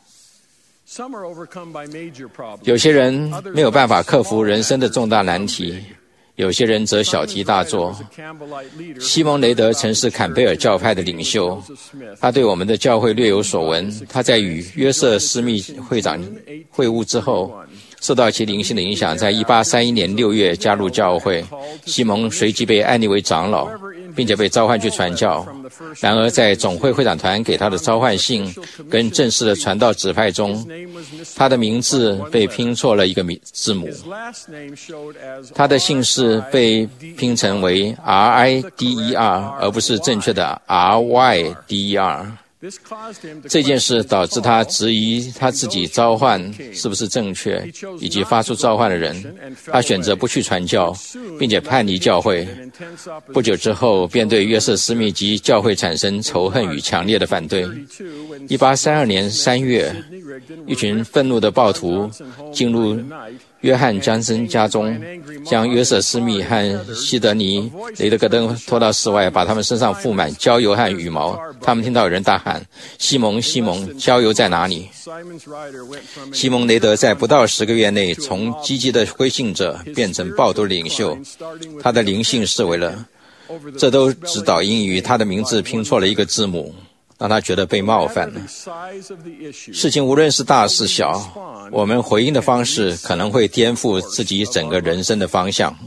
有些人没有办法克服人生的重大难题，有些人则小题大做。西蒙雷德曾是坎贝尔教派的领袖，他对我们的教会略有所闻。他在与约瑟斯密会长会晤之后，受到其灵性的影响，在1831年6月加入教会。西蒙随即被安立为长老，并且被召唤去传教。然而在总会会长团给他的召唤信跟正式的传道指派中，他的名字被拼错了一个字母，他的姓氏被拼成为 RIDER 而不是正确的 RYDER。这件事导致他质疑他自己召唤是不是正确，以及发出召唤的人。他选择不去传教，并且叛离教会。不久之后，便对约瑟斯密及教会产生仇恨与强烈的反对。1832年3月，一群愤怒的暴徒进入约翰·江森家中，将约瑟斯密和西德尼·雷德格登拖到室外，把他们身上覆满焦油和羽毛。他们听到有人大喊，西蒙，西蒙，焦油在哪里？西蒙雷德在不到10个月内从积极的归信者变成暴徒的领袖，他的灵性式微了，这都只导因于他的名字拼错了一个字母。 让他觉得被冒犯了。事情无论是大是小，我们回应的方式可能会颠覆自己整个人生的方向。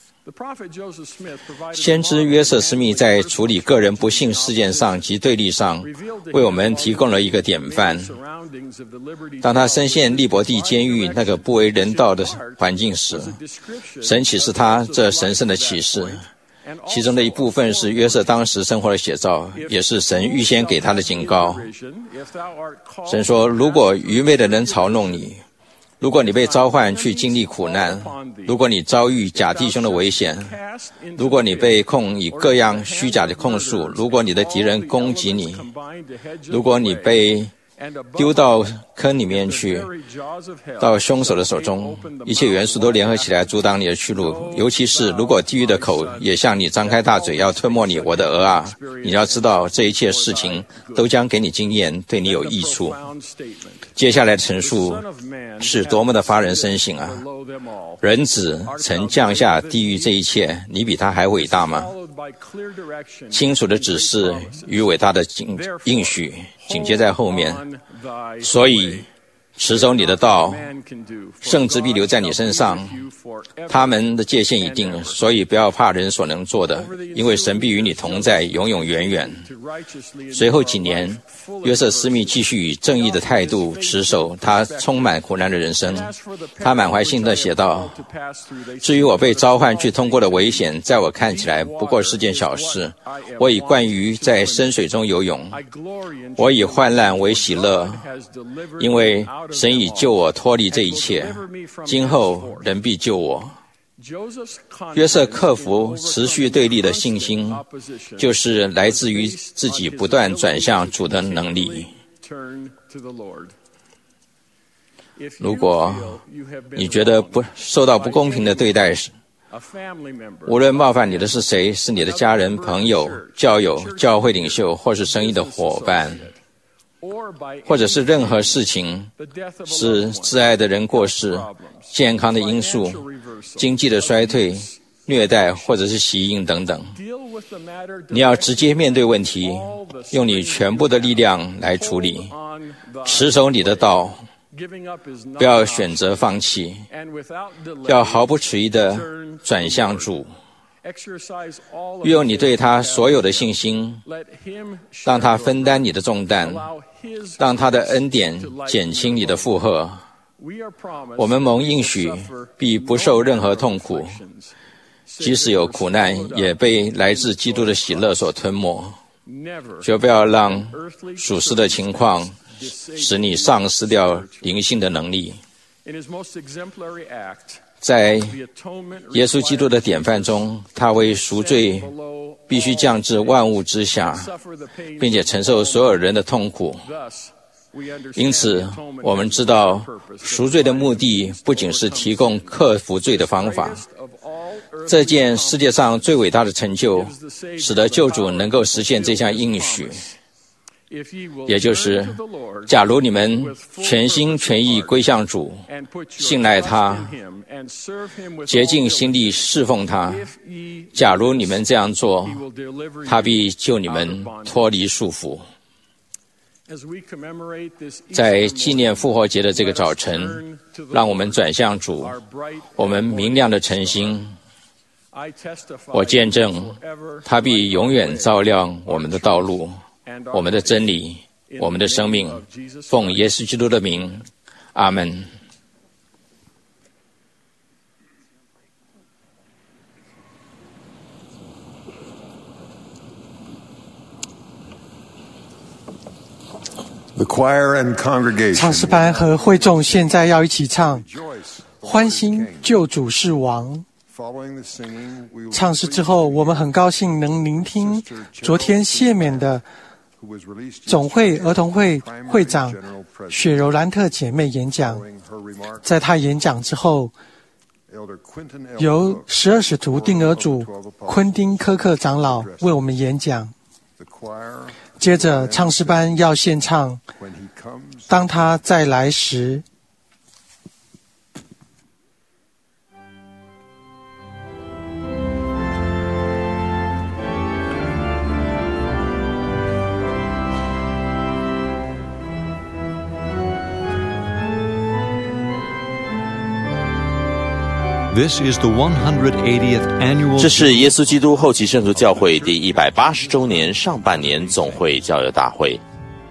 先知约瑟·斯密在处理个人不幸事件上及对立上，为我们提供了一个典范。当他身陷利伯蒂监狱那个不为人道的环境时，神启示他这神圣的启示，其中的一部分是约瑟当时生活的写照，也是神预先给他的警告。神说，如果愚昧的人嘲弄你，如果你被召唤去经历苦难，如果你遭遇假弟兄的危险，如果你被控以各样虚假的控诉，如果你的敌人攻击你，如果你被丢到坑里面去，到凶手的手中，一切元素都联合起来阻挡你的去路。尤其是如果地狱的口也向你张开大嘴要吞没你，我的儿啊，你要知道这一切事情都将给你经验，对你有益处。接下来的陈述是多么的发人深省啊！人子曾降下地狱这一切，你比他还伟大吗？清楚的指示与伟大的应许紧接在后面，所以持守你的道，圣旨必留在你身上。他们的界限已定，所以不要怕人所能做的，因为神必与你同在，永永远远。随后几年，约瑟·斯密继续以正义的态度持守他充满苦难的人生。他满怀信的写道，至于我被召唤去通过的危险，在我看起来不过是件小事。我以惯于在深水中游泳，我以患难为喜乐，因为神已救我脱离这一切，今后人必救我。约瑟克服持续对立的信心，就是来自于自己不断转向主的能力。如果你觉得受到不公平的对待时，无论冒犯你的是谁，是你的家人、朋友、教友、教会领袖，或是生意的伙伴，或者是任何事情，是挚爱的人过世、健康的因素、经济的衰退、虐待或者是袭应等等，你要直接面对问题，用你全部的力量来处理，持守你的道，不要选择放弃，要毫不迟疑地转向主，运用你对他所有的信心，让他分担你的重担，让他的恩典减轻你的负荷。我们蒙应许必不受任何痛苦，即使有苦难，也被来自基督的喜乐所吞没。绝不要让属实的情况使你丧失掉灵性的能力。在耶稣基督的典范中，他为赎罪必须降至万物之下，并且承受所有人的痛苦。因此，我们知道赎罪的目的不仅是提供克服罪的方法。这件世界上最伟大的成就，使得救主能够实现这项应许，也就是假如你们全心全意归向主，信赖他，竭尽心力侍奉他，假如你们这样做，他必救你们脱离束缚。在纪念复活节的这个早晨，让我们转向主，我们明亮的诚心，我见证他必永远照亮我们的道路，我们的真理，我们的生命。奉耶稣基督的名，阿们。 唱诗班和会众现在要一起唱欢欣救主是王。唱诗之后，我们很高兴能聆听昨天谢冕的总会儿童会会长雪柔兰特姐妹演讲。在她演讲之后，由12使徒定额主昆丁科克长老为我们演讲。接着唱诗班要献唱当他再来时。 这是耶稣基督后期圣徒教会第180周年上半年总会教友大会。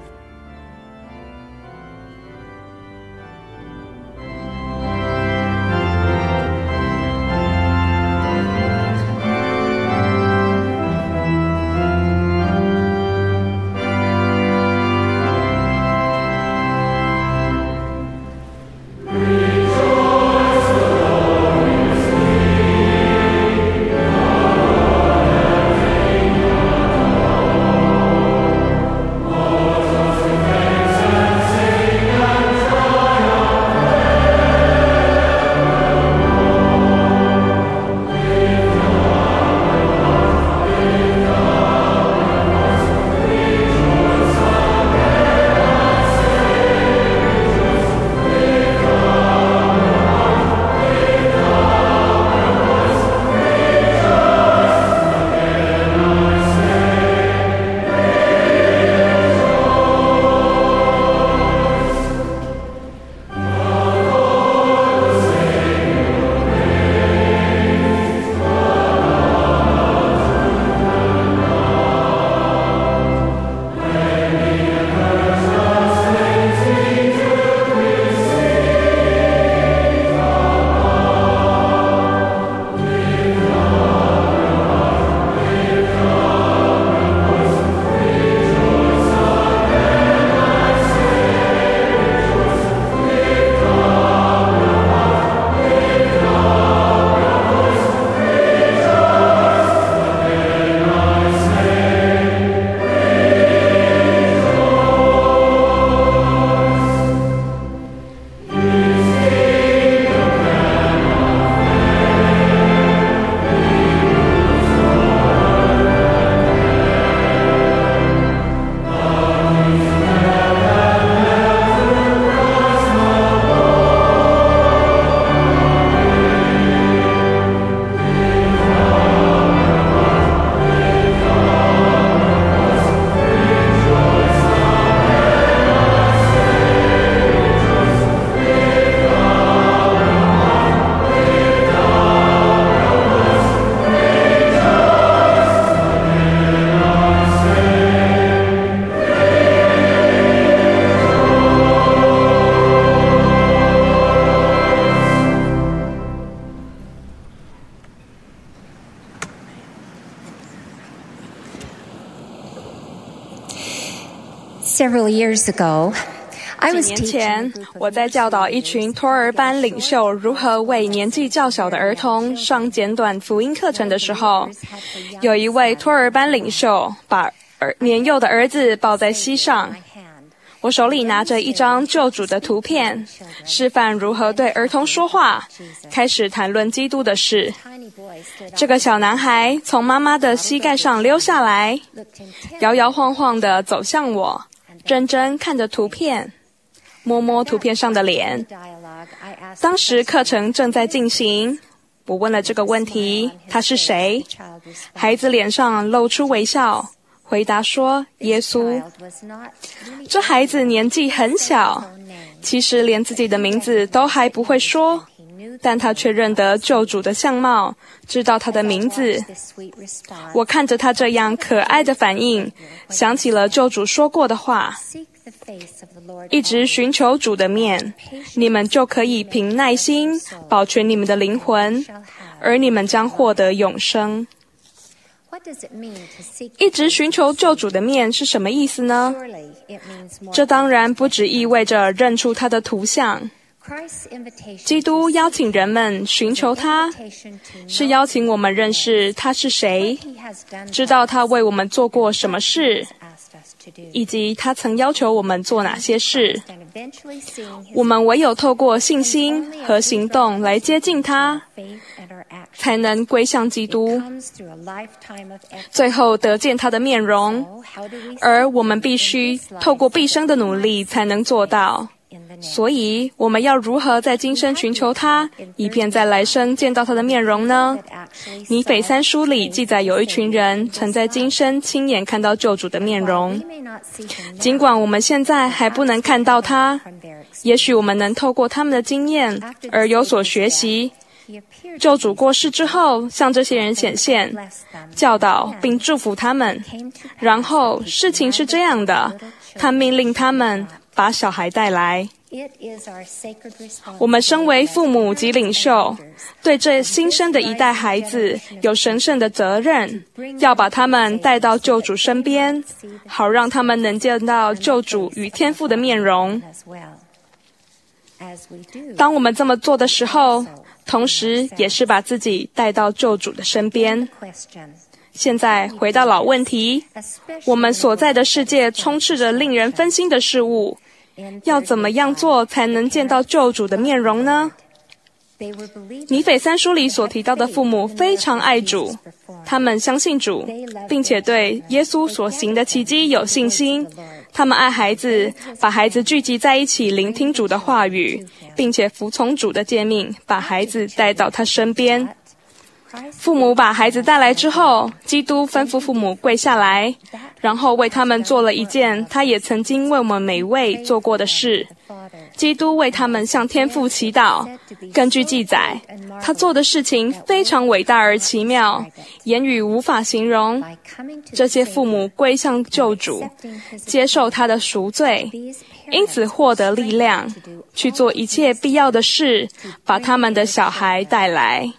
几年前，我在教导一群托儿班领袖如何为年纪较小的儿童上简短福音课程的时候，有一位托儿班领袖把年幼的儿子抱在膝上，我手里拿着一张救主的图片，示范如何对儿童说话，开始谈论基督的事。这个小男孩从妈妈的膝盖上溜下来，摇摇晃晃地走向我，认真看着图片，摸摸图片上的脸。当时课程正在进行，我问了这个问题：他是谁？孩子脸上露出微笑，回答说：耶稣。这孩子年纪很小，其实连自己的名字都还不会说，但他却认得救主的相貌，知道他的名字。我看着他这样可爱的反应，想起了救主说过的话：一直寻求主的面，你们就可以凭耐心保全你们的灵魂，而你们将获得永生。一直寻求救主的面是什么意思呢？这当然不只意味着认出他的图像。基督邀请人们寻求他，是邀请我们认识他是谁，知道他为我们做过什么事，以及他曾要求我们做哪些事。我们唯有透过信心和行动来接近他，才能归向基督，最后得见他的面容。而我们必须透过毕生的努力才能做到。所以我们要如何在今生寻求他，以便在来生见到他的面容呢？尼腓三书里记载有一群人曾在今生亲眼看到救主的面容。尽管我们现在还不能看到他，也许我们能透过他们的经验而有所学习， 救主过世之后，向这些人显现，教导并祝福他们。然后事情是这样的，他命令他们把小孩带来。我们身为父母及领袖，对这新生的一代孩子有神圣的责任，要把他们带到救主身边，好让他们能见到救主与天父的面容。当我们这么做的时候，同时也是把自己带到救主的身边。现在回到老问题，我们所在的世界充斥着令人分心的事物，要怎么样做才能见到救主的面容呢？尼腓三书里所提到的父母非常爱主，他们相信主，并且对耶稣所行的奇迹有信心。他们爱孩子，把孩子聚集在一起聆听主的话语，并且服从主的诫命，把孩子带到他身边。父母把孩子带来之后，基督吩咐父母跪下来，然后为他们做了一件他也曾经为我们每位做过的事。基督为他们向天父祈祷。根据记载，他做的事情非常伟大而奇妙，言语无法形容。这些父母归向救主，接受他的赎罪，因此获得力量，去做一切必要的事，把他们的小孩带来。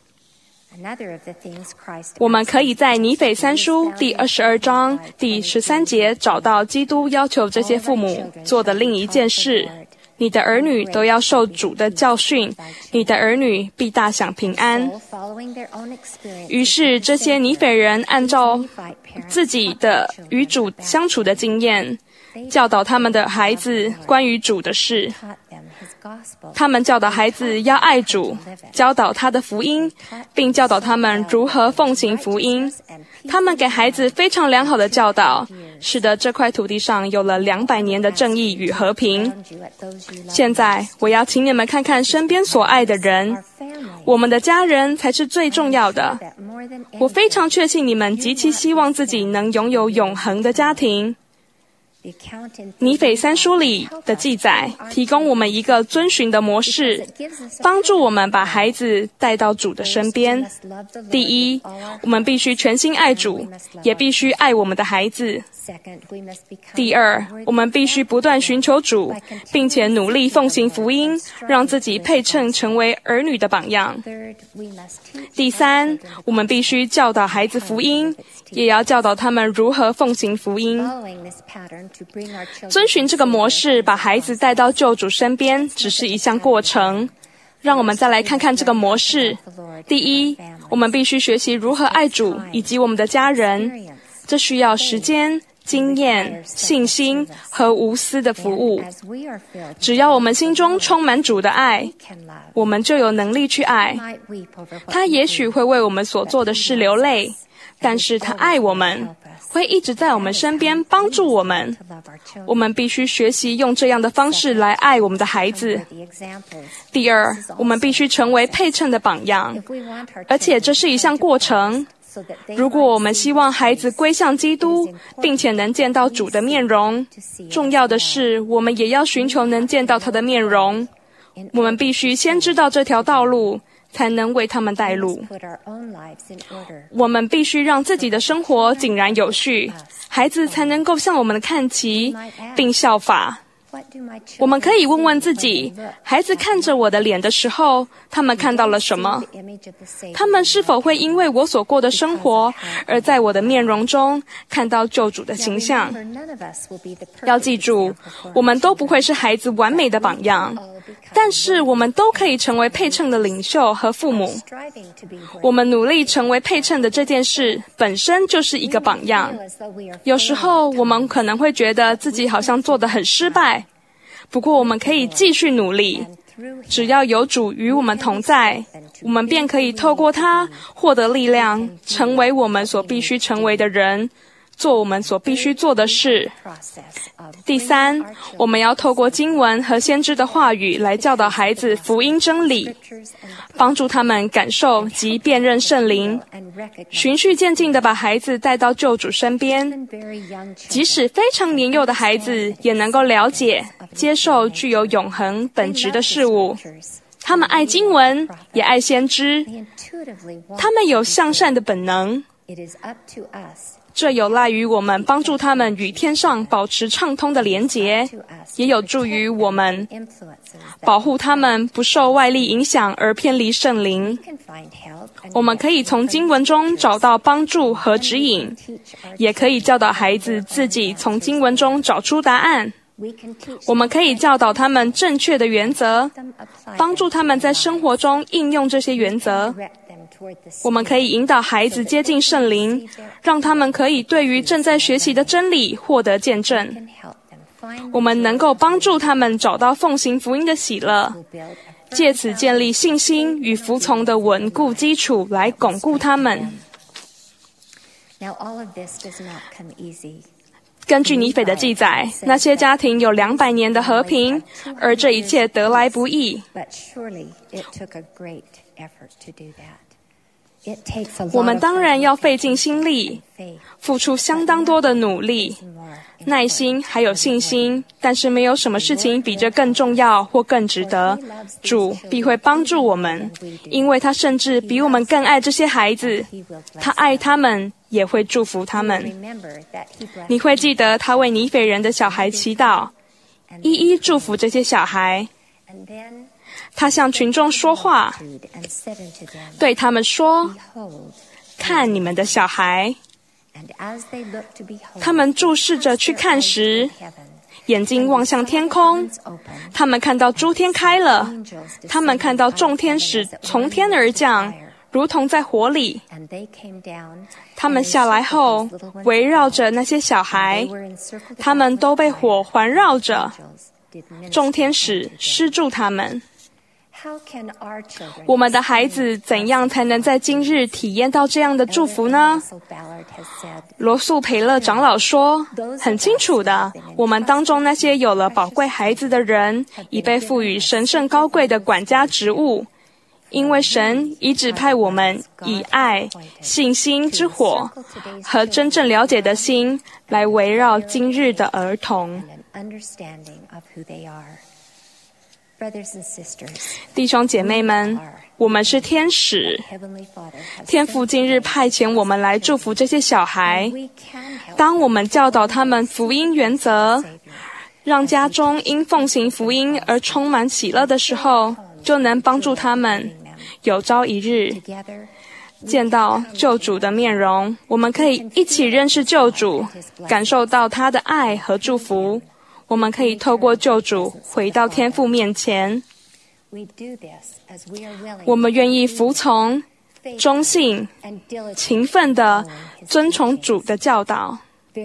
我们可以在尼腓三书第22章第13节找到基督要求这些父母做的另一件事：你的儿女都要受主的教训，你的儿女必大享平安。于是这些尼腓人按照自己的与主相处的经验，教导他们的孩子关于主的事。他们教导孩子要爱主，教导他的福音，并教导他们如何奉行福音。他们给孩子非常良好的教导，使得这块土地上有了200年的正义与和平。现在我要请你们看看身边所爱的人，我们的家人才是最重要的。我非常确信你们极其希望自己能拥有永恒的家庭。尼腓三书里的记载提供我们一个遵循的模式，帮助我们把孩子带到主的身边。第一，我们必须全心爱主，也必须爱我们的孩子。第二，我们必须不断寻求主，并且努力奉行福音，让自己配称成为儿女的榜样。第三，我们必须教导孩子福音，也要教导他们如何奉行福音。遵循这个模式，把孩子带到救主身边，只是一项过程。让我们再来看看这个模式。第一，我们必须学习如何爱主以及我们的家人，这需要时间、经验、信心和无私的服务。只要我们心中充满主的爱，我们就有能力去爱。他也许会为我们所做的事流泪，但是他爱我们，会一直在我们身边帮助我们。我们必须学习用这样的方式来爱我们的孩子。第二，我们必须成为配称的榜样，而且这是一项过程。如果我们希望孩子归向基督，并且能见到主的面容，重要的是我们也要寻求能见到他的面容。我们必须先知道这条道路，才能为他们带路。我们必须让自己的生活井然有序，孩子才能够向我们看齐，并效法。我们可以问问自己，孩子看着我的脸的时候，他们看到了什么？他们是否会因为我所过的生活，而在我的面容中看到救主的形象？要记住，我们都不会是孩子完美的榜样，但是我们都可以成为配称的领袖和父母。我们努力成为配称的这件事本身就是一个榜样。有时候我们可能会觉得自己好像做得很失败，不过我们可以继续努力。只要有主与我们同在，我们便可以透过他获得力量，成为我们所必须成为的人，做我们所必须做的事。第三，我们要透过经文和先知的话语来教导孩子福音真理，帮助他们感受及辨认圣灵，循序渐进地把孩子带到救主身边。即使非常年幼的孩子也能够了解、接受具有永恒本质的事物。 他们爱经文，也爱先知，他们有向善的本能。这有赖于我们帮助他们与天上保持畅通的连结，也有助于我们保护他们不受外力影响而偏离圣灵。我们可以从经文中找到帮助和指引，也可以教导孩子自己从经文中找出答案。我们可以教导他们正确的原则，帮助他们在生活中应用这些原则。我们可以引导孩子接近圣灵，让他们可以对于正在学习的真理获得见证。我们能够帮助他们找到奉行福音的喜乐，借此建立信心与服从的稳固基础，来巩固他们。根据尼斐的记载，那些家庭有200年的和平，而这一切得来不易。我们当然要费尽心力，付出相当多的努力、耐心还有信心，但是没有什么事情比这更重要或更值得。主必会帮助我们，因为他甚至比我们更爱这些孩子，他爱他们，也会祝福他们。你会记得他为尼斐人的小孩祈祷，一一祝福这些小孩。他向群众说话，对他们说：看你们的小孩。他们注视着去看时，眼睛望向天空，他们看到诸天开了，他们看到众天使从天而降，如同在火里。他们下来后，围绕着那些小孩，他们都被火环绕着，众天使施助他们。我们的孩子怎样才能在今日体验到这样的祝福呢？罗素培勒长老说，很清楚的，我们当中那些有了宝贵孩子的人，已被赋予神圣高贵的管家职务，因为神已指派我们以爱、信心之火和真正了解的心来围绕今日的儿童。弟兄姐妹们，我们是天使，天父今日派遣我们来祝福这些小孩。当我们教导他们福音原则，让家中因奉行福音而充满喜乐的时候，就能帮助他们有朝一日见到救主的面容。我们可以一起认识救主，感受到他的爱和祝福。我们可以透过救主回到天父面前。我们愿意服从、忠信、勤奋地遵从主的教导。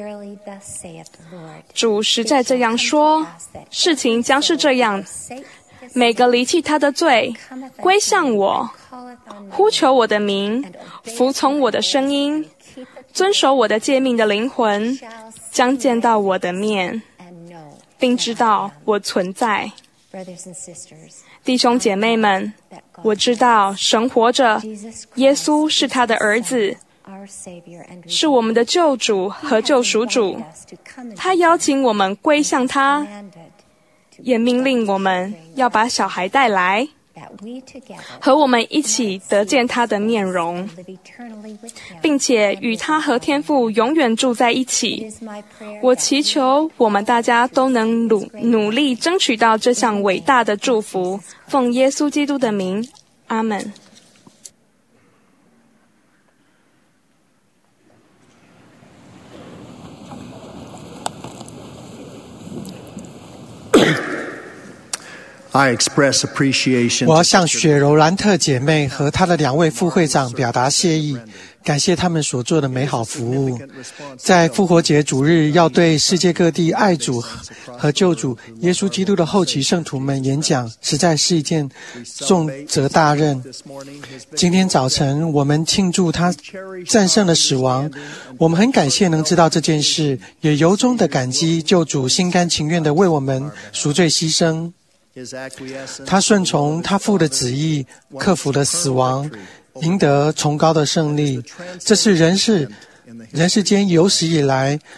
主实在这样说，事情将是这样：每个离弃他的罪，归向我，呼求我的名，服从我的声音，遵守我的诫命的灵魂，将见到我的面，并知道我存在。弟兄姐妹们，我知道神活着，耶稣是他的儿子，是我们的救主和救赎主。他邀请我们归向他，也命令我们要把小孩带来，和我们一起得见他的面容，并且与他和天父永远住在一起。我祈求我们大家都能努力争取到这项伟大的祝福，奉耶稣基督的名，阿们。 我要向雪柔兰特姐妹和她的2位副会长表达谢意，感谢他们所做的美好服务。在复活节主日，要对世界各地爱主和救主耶稣基督的后期圣徒们演讲，实在是一件重责大任。今天早晨，我们庆祝他战胜了死亡，我们很感谢能知道这件事，也由衷的感激救主心甘情愿地为我们赎罪牺牲。他顺从他父的旨意，克服了死亡，赢得崇高的胜利。这是人世间有史以来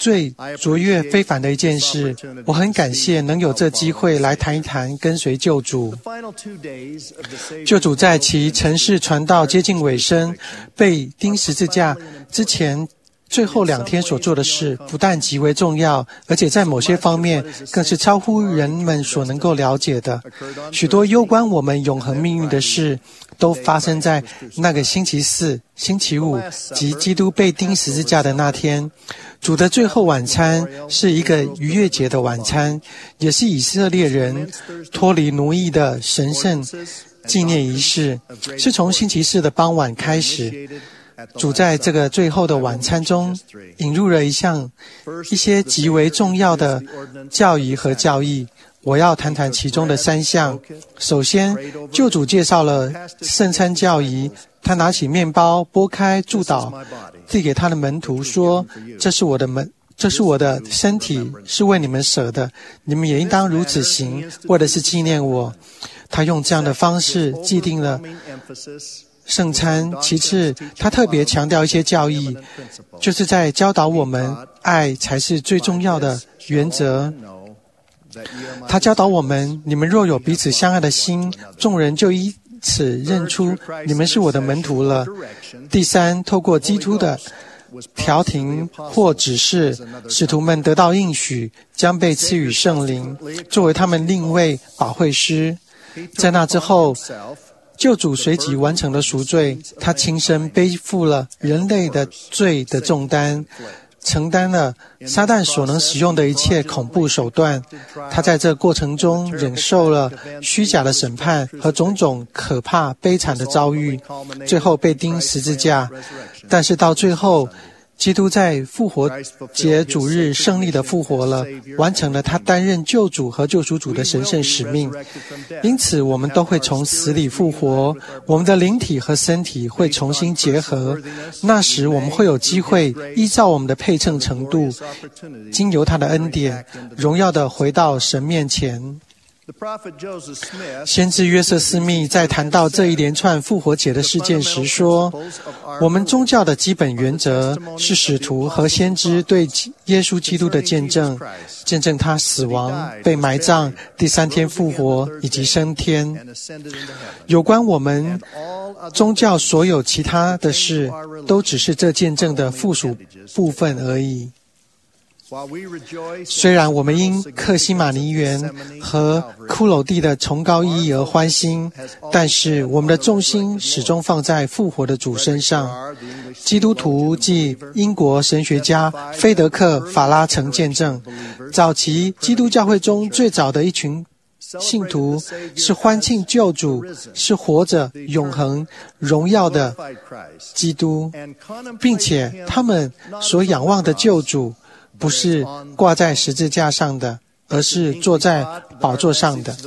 最卓越非凡的一件事。我很感谢能有这机会来谈一谈跟随救主。救主在其尘世传道接近尾声，被钉十字架之前最后2天所做的事，不但极为重要，而且在某些方面更是超乎人们所能够了解的。许多攸关我们永恒命运的事，都发生在那个星期4、星期5及基督被钉十字架的那天。主的最后晚餐是一个逾越节的晚餐，也是以色列人脱离奴役的神圣纪念仪式，是从星期4的傍晚开始。主在这个最后的晚餐中引入了一些极为重要的教义和教义。我要谈谈其中的3项。首先，救主介绍了圣餐教义。他拿起面包，拨开祝祷，递给他的门徒说：“这是我的身体，是为你们舍的，你们也应当如此行，为的是纪念我。”他用这样的方式既定了圣餐。其次，他特别强调一些教义，就是在教导我们爱才是最重要的原则。他教导我们：你们若有彼此相爱的心，众人就因此认出你们是我的门徒了。第三，透过基督的调停或指示，使徒们得到应许，将被赐予圣灵，作为他们另一位保惠师。在那之后，救主随即完成了赎罪，他亲身背负了人类的罪的重担，承担了撒旦所能使用的一切恐怖手段。他在这过程中忍受了虚假的审判和种种可怕悲惨的遭遇，最后被钉十字架。但是到最后，基督在复活节主日胜利地复活了，完成了他担任救主和救赎主的神圣使命。因此我们都会从死里复活，我们的灵体和身体会重新结合。那时我们会有机会依照我们的配称程度，经由他的恩典，荣耀地回到神面前。先知约瑟斯密在谈到这一连串复活节的事件时说，我们宗教的基本原则是使徒和先知对耶稣基督的见证，见证他死亡、被埋葬、第3天复活以及升天。有关我们宗教所有其他的事，都只是这见证的附属部分而已。虽然我们因克西马尼园和骷髅地的崇高意义而欢欣，但是我们的重心始终放在复活的主身上。基督徒即英国神学家菲德克·法拉曾见证，早期基督教会中最早的一群信徒是欢庆救主，是活着永恒荣耀的基督，并且他们所仰望的救主不是挂在十字架上的，而是坐在宝座上的。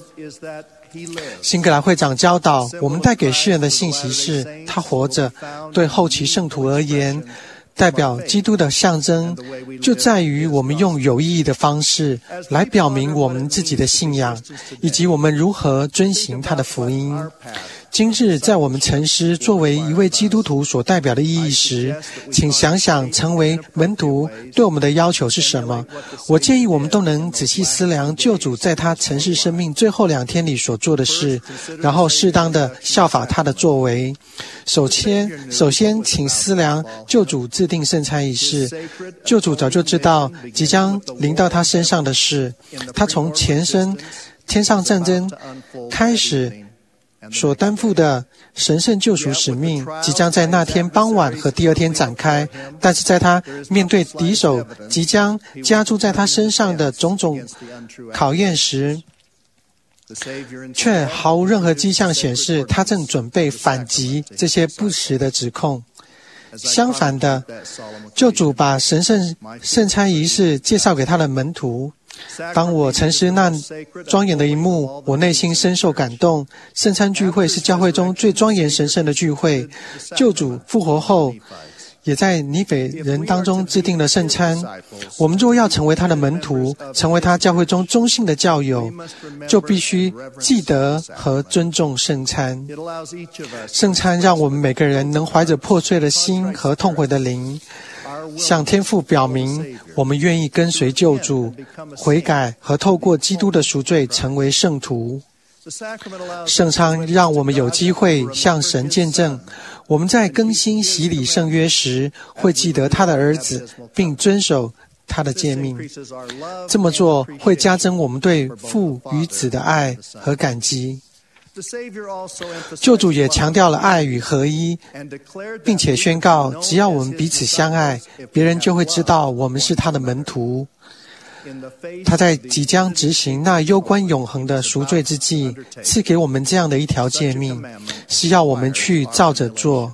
辛格莱会长教导我们带给世人的信息是，他活着。对后期圣徒而言，代表基督的象征就在于我们用有意义的方式来表明我们自己的信仰，以及我们如何遵行他的福音。今日在我们沉思作为一位基督徒所代表的意义时，请想想成为门徒对我们的要求是什么。我建议我们都能仔细思量救主在他尘世生命最后2天里所做的事，然后适当的效法他的作为。首先请思量救主制定圣餐仪式。救主早就知道即将临到他身上的事，他从前生天上战争开始所担负的神圣救赎使命即将在那天傍晚和第2天展开，但是在他面对敌手即将加诸在他身上的种种考验时，却毫无任何迹象显示他正准备反击这些不实的指控。相反的，救主把神圣圣餐仪式介绍给他的门徒。当我沉思那庄严的一幕，我内心深受感动。圣餐聚会是教会中最庄严神圣的聚会。救主复活后，也在尼腓人当中制定了圣餐。我们若要成为他的门徒，成为他教会中忠信的教友，就必须记得和尊重圣餐。圣餐让我们每个人能怀着破碎的心和痛悔的灵， 向天父表明我们愿意跟随救主、悔改和透过基督的赎罪成为圣徒。圣餐让我们有机会向神见证，我们在更新洗礼圣约时会记得他的儿子，并遵守他的诫命。这么做会加增我们对父与子的爱和感激。救主也强调了爱与合一，并且宣告，只要我们彼此相爱，别人就会知道我们是他的门徒。他在即将执行那攸关永恒的赎罪之际，赐给我们这样的一条诫命，是要我们去照着做。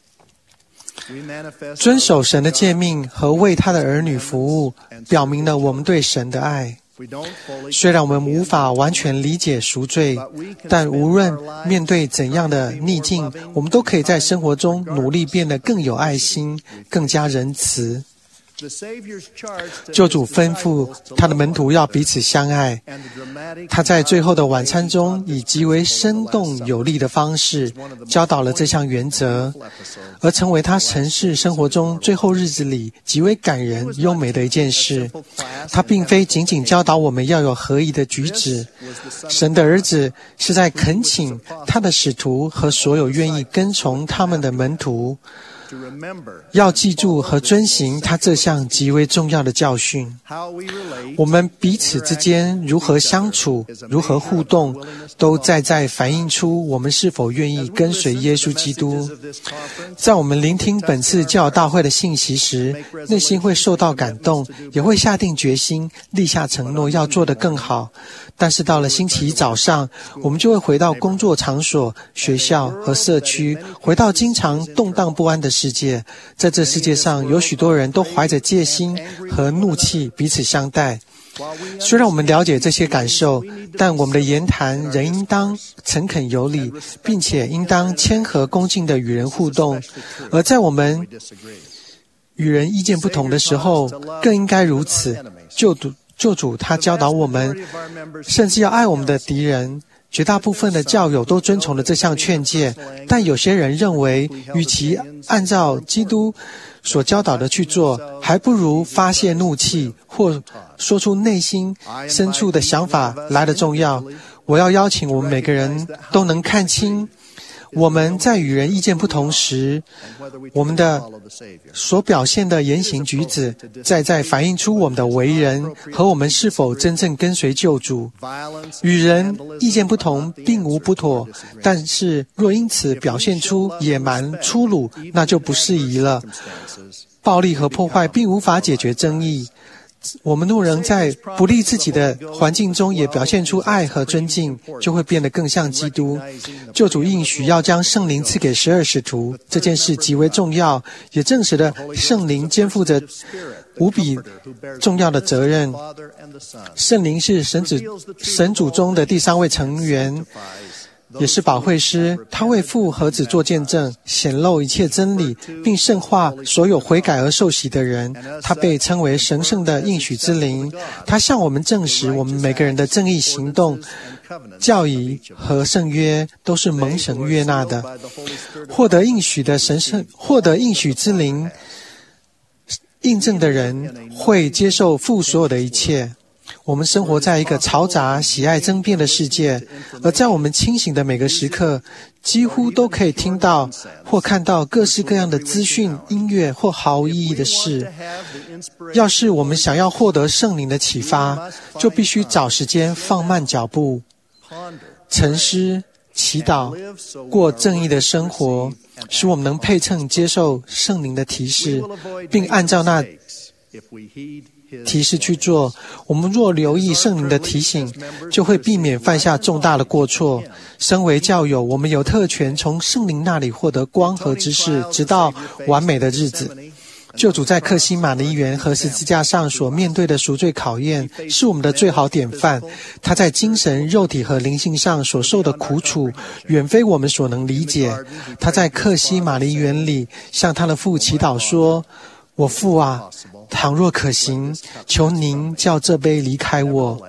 遵守神的诫命和为他的儿女服务，表明了我们对神的爱。虽然我们无法完全理解赎罪，但无论面对怎样的逆境，我们都可以在生活中努力变得更有爱心，更加仁慈。救主吩咐他的门徒要彼此相爱，他在最后的晚餐中以极为生动有力的方式教导了这项原则，而成为他尘世生活中最后日子里极为感人优美的一件事。他并非仅仅教导我们要有合宜的举止，神的儿子是在恳请他的使徒和所有愿意跟从他们的门徒要记住和遵行他这项极为重要的教训。我们彼此之间如何相处，如何互动，都在反映出我们是否愿意跟随耶稣基督。在我们聆听本次教友大会的信息时，内心会受到感动，也会下定决心，立下承诺要做得更好。但是到了星期一早上，我们就会回到工作场所、学校和社区，回到经常动荡不安的世界。在这世界上，有许多人都怀着戒心和怒气彼此相待。虽然我们了解这些感受，但我们的言谈仍应当诚恳有礼，并且应当谦和恭敬地与人互动。而在我们与人意见不同的时候，更应该如此。救主他教导我们，甚至要爱我们的敌人。绝大部分的教友都遵从了这项劝诫，但有些人认为，与其按照基督所教导的去做，还不如发泄怒气或说出内心深处的想法来得重要。我要邀请我们每个人都能看清，我们在与人意见不同时，我们的所表现的言行举止，在反映出我们的为人和我们是否真正跟随救主。与人意见不同并无不妥，但是若因此表现出野蛮粗鲁，那就不适宜了。暴力和破坏并无法解决争议。我们若能在不利自己的环境中也表现出爱和尊敬，就会变得更像基督。救主应许要将圣灵赐给12使徒，这件事极为重要，也证实了圣灵肩负着无比重要的责任。圣灵是神主中的第3位成员，也是保惠师，他为父和子做见证，显露一切真理，并圣化所有悔改而受洗的人。他被称为神圣的应许之灵，他向我们证实我们每个人的正义行动、教义和圣约都是蒙神悦纳的。获得应许之灵印证的人会接受父所有的一切。我们生活在一个嘈杂、喜爱争辩的世界，而在我们清醒的每个时刻，几乎都可以听到或看到各式各样的资讯、音乐或毫无意义的事。要是我们想要获得圣灵的启发，就必须找时间放慢脚步，沉思、祈祷，过正义的生活，使我们能配称接受圣灵的提示，并按照那提示去做。我们若留意圣灵的提醒，就会避免犯下重大的过错。身为教友，我们有特权从圣灵那里获得光和知识，直到完美的日子。救主在客西马尼园和十字架上所面对的赎罪考验，是我们的最好典范。他在精神、肉体和灵性上所受的苦楚，远非我们所能理解。他在客西马尼园里向他的父祈祷说：“我父啊，倘若可行，求您叫这杯离开我，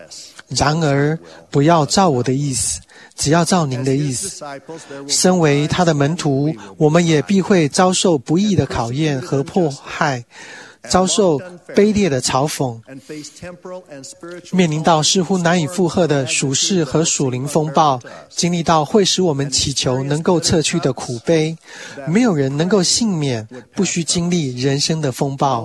然而，不要照我的意思，只要照您的意思。身为他的门徒，我们也必会遭受不义的考验和迫害，遭受卑劣的嘲讽，面临到似乎难以负荷的属世和属灵风暴，经历到会使我们祈求能够撤去的苦悲。没有人能够幸免，不需经历人生的风暴。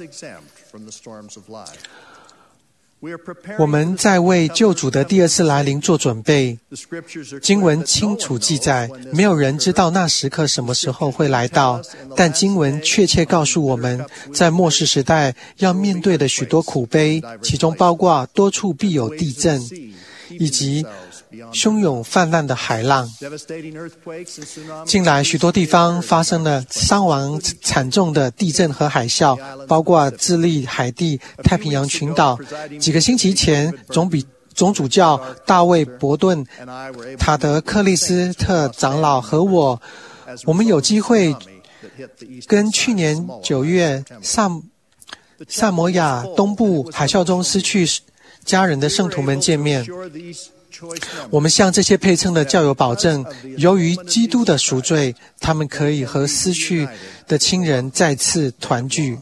我们在为救主的第二次来临做准备。经文清楚记载，没有人知道那时刻什么时候会来到，但经文确切告诉我们，在末世时代要面对的许多苦悲，其中包括多处必有地震，以及汹涌泛滥的海浪。近来许多地方发生了伤亡惨重的地震和海啸，包括智利、海地、太平洋群岛。几个星期前，总主教大卫·伯顿、塔德·克利斯特长老和我们有机会跟去年9月萨摩亚东部海啸中失去家人的圣徒们见面。我们向这些配称的教友保证，由于基督的赎罪，他们可以和失去的亲人再次团聚。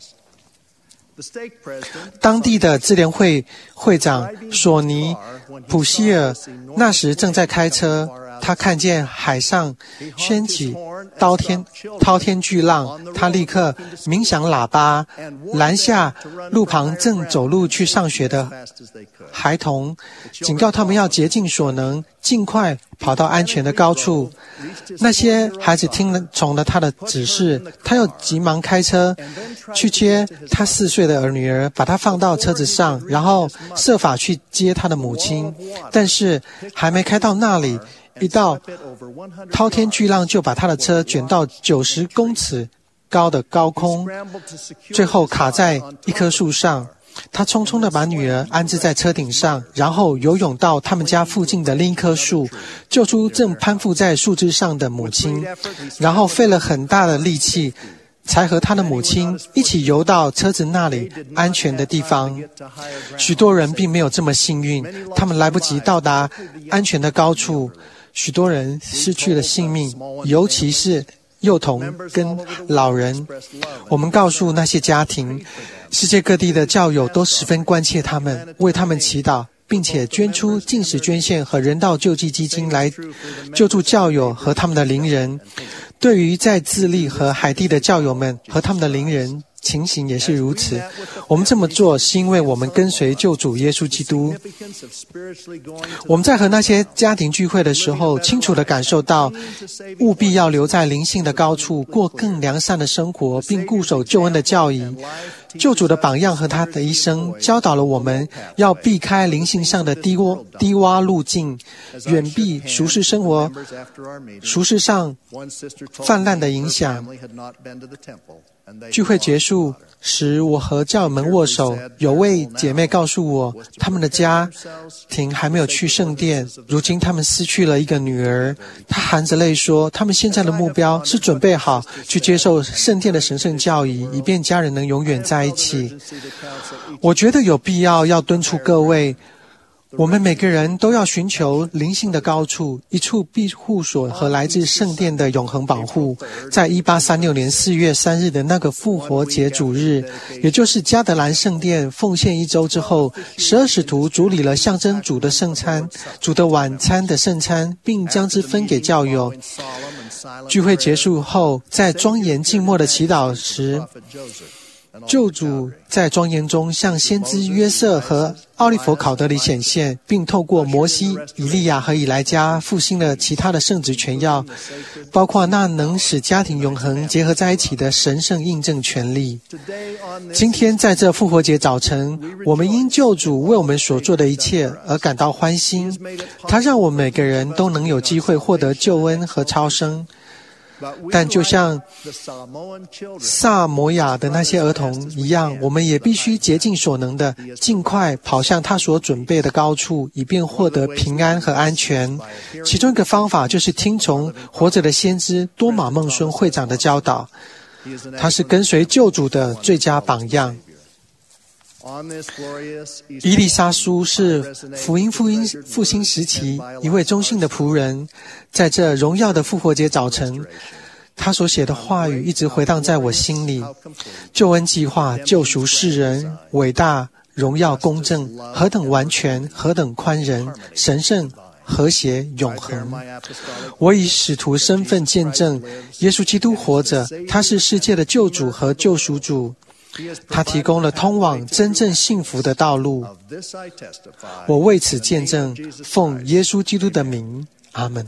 当地的支联会会长索尼·普希尔那时正在开车，他看见海上掀起滔天巨浪，他立刻鸣响喇叭，拦下路旁正走路去上学的孩童，警告他们要竭尽所能，尽快跑到安全的高处。那些孩子听从了他的指示，他又急忙开车去接他4岁的女儿，把她放到车子上，然后设法去接他的母亲。但是还没开到那里，一道滔天巨浪就把他的车卷到90公尺高的高空，最后卡在一棵树上。他匆匆地把女儿安置在车顶上，然后游泳到他们家附近的另一棵树，救出正攀附在树枝上的母亲，然后费了很大的力气，才和他的母亲一起游到车子那里安全的地方。许多人并没有这么幸运，他们来不及到达安全的高处，许多人失去了性命，尤其是幼童跟老人。我们告诉那些家庭，世界各地的教友都十分关切他们，为他们祈祷，并且捐出禁食捐献和人道救济基金来救助教友和他们的邻人。对于在智利和海地的教友们和他们的邻人，情形也是如此。我们这么做是因为我们跟随救主耶稣基督。我们在和那些家庭聚会的时候，清楚地感受到务必要留在灵性的高处，过更良善的生活，并固守救恩的教义。救主的榜样和他的一生教导了我们要避开灵性上的低洼路径，远避俗世生活俗世上泛滥的影响。聚会结束时，我和教友们握手，有位姐妹告诉我，他们的家庭还没有去圣殿，如今他们失去了一个女儿。她含着泪说，他们现在的目标是准备好去接受圣殿的神圣教义，以便家人能永远在一起。我觉得有必要敦促各位，我们每个人都要寻求灵性的高处，一处庇护所和来自圣殿的永恒保护。在1836年4月3日的那个复活节主日，也就是加德兰圣殿奉献1周之后，12使徒主理了象征主的圣餐、主的晚餐的圣餐，并将之分给教友。聚会结束后，在庄严静默的祈祷时，救主在庄严中向先知约瑟和奥利弗考德里显现，并透过摩西、以利亚和以莱加复兴了其他的圣职权要，包括那能使家庭永恒结合在一起的神圣印证权利。今天在这复活节早晨，我们因救主为我们所做的一切而感到欢欣，他让我们每个人都能有机会获得救恩和超生。但就像萨摩亚的那些儿童一样，我们也必须竭尽所能的尽快跑向他所准备的高处，以便获得平安和安全。其中一个方法就是听从活着的先知多马孟孙会长的教导，他是跟随救主的最佳榜样。 伊丽莎书是福音复兴时期一位忠心的仆人，在这荣耀的复活节早晨，他所写的话语一直回荡在我心里。救恩计划救赎世人，伟大、荣耀、公正，何等完全，何等宽仁、神圣、和谐、永恒。我以使徒身份见证，耶稣基督活着，他是世界的救主和救赎主，他提供了通往真正幸福的道路。我为此见证，奉耶稣基督的名，阿们。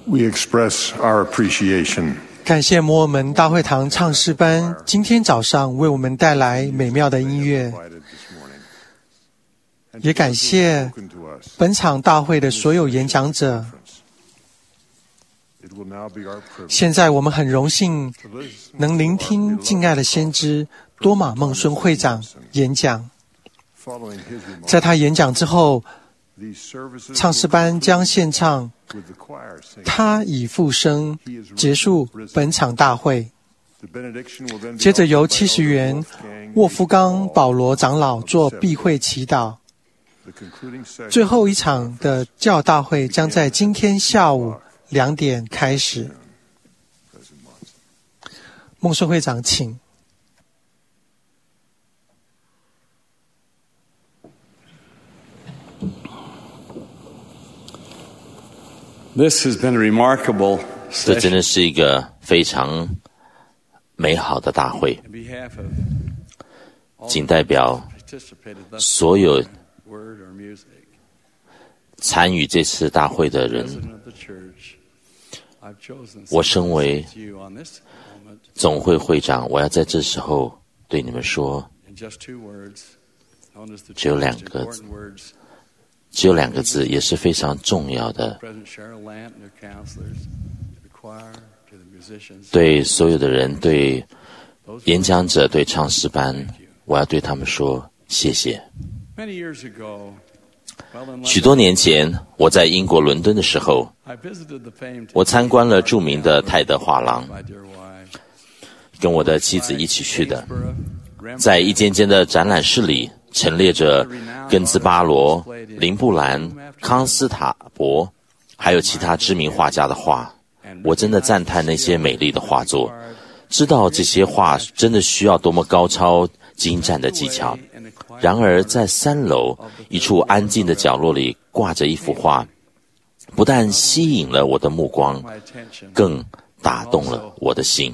We express our appreciation. 感谢摩尔门大会堂唱诗班今天早上为我们带来美妙的音乐，也感谢本场大会的所有演讲者。现在我们很荣幸能聆听敬爱的先知多马孟孙会长演讲。在他演讲之后，唱诗班将献唱他已复生，结束本场大会。接着由70元沃夫冈保罗长老做闭会祈祷。最后一场的教大会将在今天下午2点开始。孟孙会长，请。 This has been a remarkable 这真的是一个非常美好的大会。仅代表所有参与这次大会的人，我身为总会会长，我要在这时候对你们说，只有两个字，也是非常重要的。对所有的人，对演讲者，对唱诗班，我要对他们说谢谢。许多年前，我在英国伦敦的时候，我参观了著名的泰德画廊，跟我的妻子一起去的。在一间间的展览室里，陈列着根兹巴罗、林布兰、康斯塔伯，还有其他知名画家的画。我真的赞叹那些美丽的画作，知道这些画真的需要多么高超精湛的技巧。然而在3楼一处安静的角落里挂着一幅画，不但吸引了我的目光，更打动了我的心。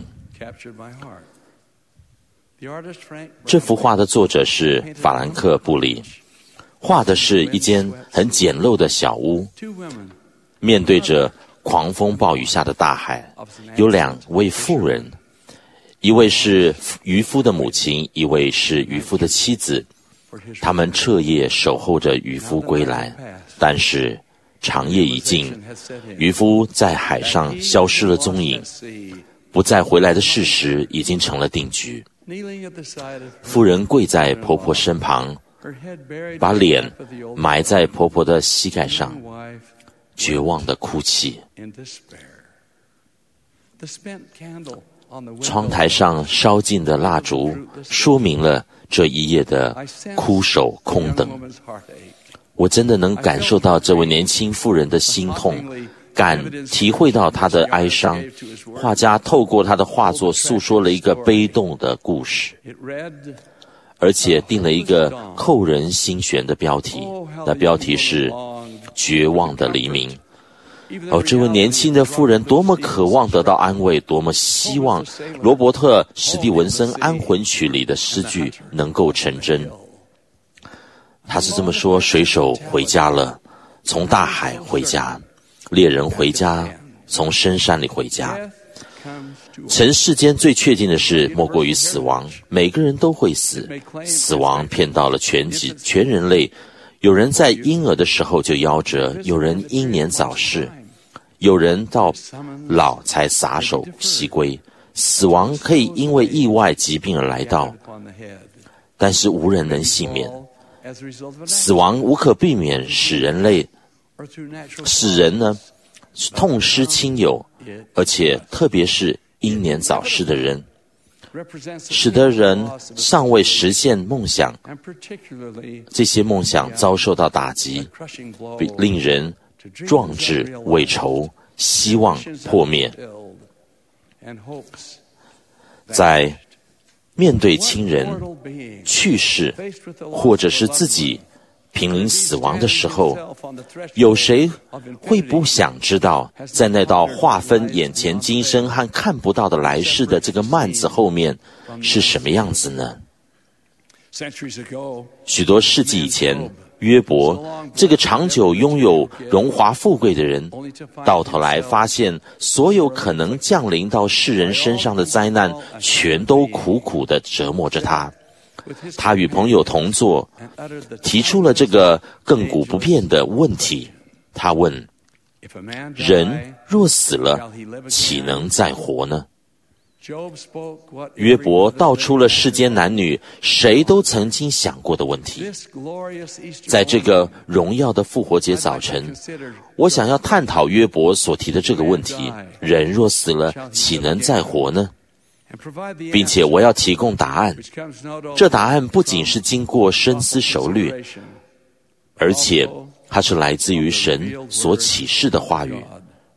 这幅画的作者是法兰克·布里，画的是一间很简陋的小屋，面对着狂风暴雨下的大海，有2位妇人，一位是渔夫的母亲，一位是渔夫的妻子。他们彻夜守候着渔夫归来，但是长夜已尽，渔夫在海上消失了踪影，不再回来的事实已经成了定局。妇人跪在婆婆身旁，把脸埋在婆婆的膝盖上，绝望地哭泣。窗台上烧尽的蜡烛说明了这一夜的枯守空等。我真的能感受到这位年轻妇人的心痛，体会到她的哀伤。画家透过他的画作诉说了一个悲痛的故事，而且定了一个扣人心弦的标题，那标题是绝望的黎明。这位年轻的妇人多么渴望得到安慰，多么希望罗伯特·史蒂文森《安魂曲》里的诗句能够成真。他是这么说：水手回家了，从大海回家；猎人回家，从深山里回家。尘世间最确定的事莫过于死亡，每个人都会死，死亡骗到了全人类。有人在婴儿的时候就夭折，有人英年早逝，有人到老才撒手西归。死亡可以因为意外疾病而来到，但是无人能幸免。死亡无可避免，使人呢痛失亲友，而且特别是英年早逝的人，使得人尚未实现梦想，这些梦想遭受到打击，令人壮志未酬，希望破灭。在面对亲人去世，或者是自己濒临死亡的时候，有谁会不想知道，在那道划分眼前今生和看不到的来世的这个幔子后面是什么样子呢？许多世纪以前， 约伯这个长久拥有荣华富贵的人，到头来发现所有可能降临到世人身上的灾难，全都苦苦地折磨着他。他与朋友同坐，提出了这个亘古不变的问题。他问：人若死了，岂能再活呢？约伯道出了世间男女谁都曾经想过的问题。在这个荣耀的复活节早晨，我想要探讨约伯所提的这个问题：人若死了，岂能再活呢？并且我要提供答案。这答案不仅是经过深思熟虑，而且它是来自于神所启示的话语。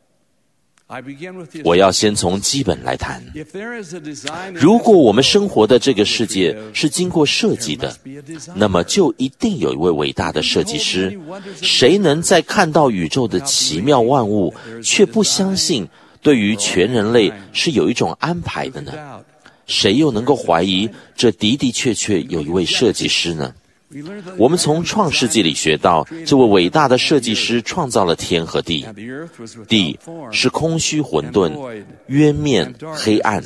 我要先从基本来谈。如果我们生活的这个世界是经过设计的，那么就一定有一位伟大的设计师。谁能在看到宇宙的奇妙万物，却不相信对于全人类是有一种安排的呢？谁又能够怀疑这的的确确有一位设计师呢？我们从创世纪里学到，这位伟大的设计师创造了天和地。地是空虚混沌，渊面黑暗。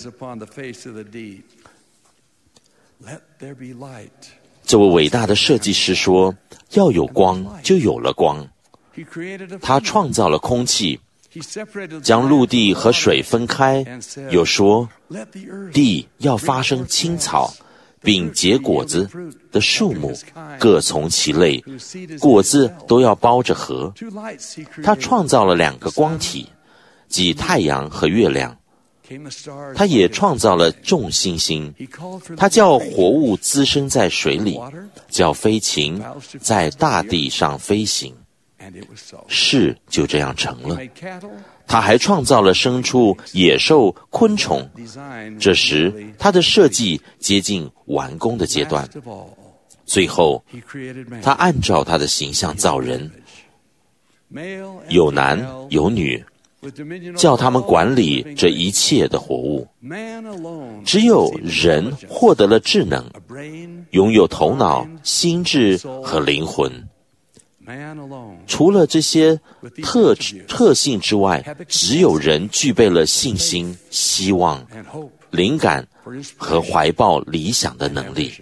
这位伟大的设计师说，要有光，就有了光。他创造了空气，将陆地和水分开，又说地要发生青草，并结果子的树木，各从其类，果子都要包着核。他创造了两个光体，即太阳和月亮。他也创造了众星星。他叫活物滋生在水里，叫飞禽在大地上飞行。事就这样成了。他还创造了牲畜、野兽、昆虫。这时他的设计接近完工的阶段。最后他按照他的形象造人，有男有女，叫他们管理这一切的活物。只有人获得了智能，拥有头脑、心智和灵魂。除了这些特性之外，只有人具备了信心、希望、灵感和怀抱理想的能力。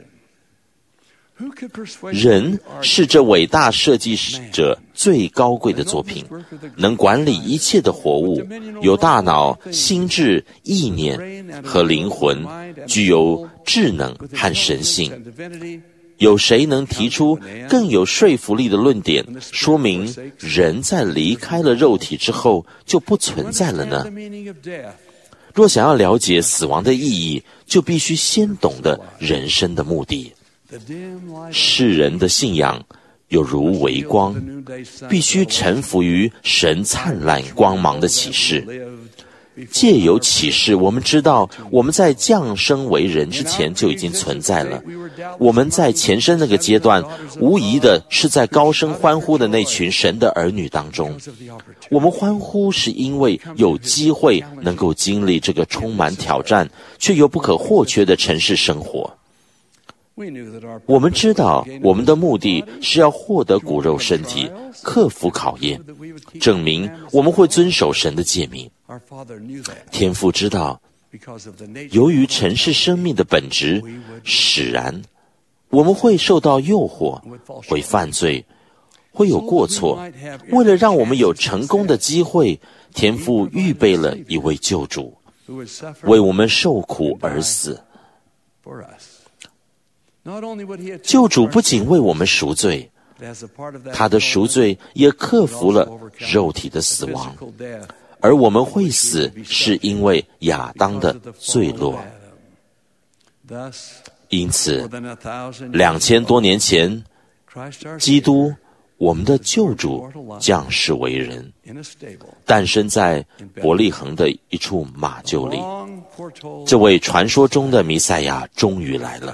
人是这伟大设计者最高贵的作品，能管理一切的活物，有大脑、心智、意念和灵魂，具有智能和神性。有谁能提出更有说服力的论点，说明人在离开了肉体之后就不存在了呢？若想要了解死亡的意义，就必须先懂得人生的目的。世人的信仰有如微光，必须臣服于神灿烂光芒的启示。借由启示，我们知道我们在降生为人之前就已经存在了。我们在前身那个阶段，无疑的是在高声欢呼的那群神的儿女当中。我们欢呼是因为有机会能够经历这个充满挑战却又不可或缺的城市生活。我们知道我们的目的是要获得骨肉身体，克服考验，证明我们会遵守神的诫命。天父知道，由于尘世生命的本质使然，我们会受到诱惑，会犯罪，会有过错。为了让我们有成功的机会，天父预备了一位救主，为我们受苦而死。救主不仅为我们赎罪，他的赎罪也克服了肉体的死亡，而我们会死是因为亚当的罪落。因此2000多年前，基督我们的救主降世为人，诞生在伯利恒的一处马厩里。这位传说中的弥赛亚终于来了。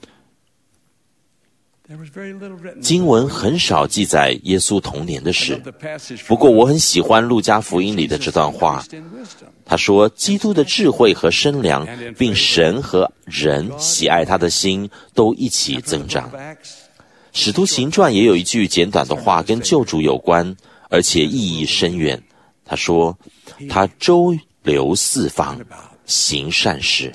经文很少记载耶稣童年的事，不过我很喜欢路加福音里的这段话。他说，基督的智慧和身量，并神和人喜爱他的心都一起增长。 使徒行传也有一句简短的话跟救主有关，而且意义深远。他说，他周流四方，行善事。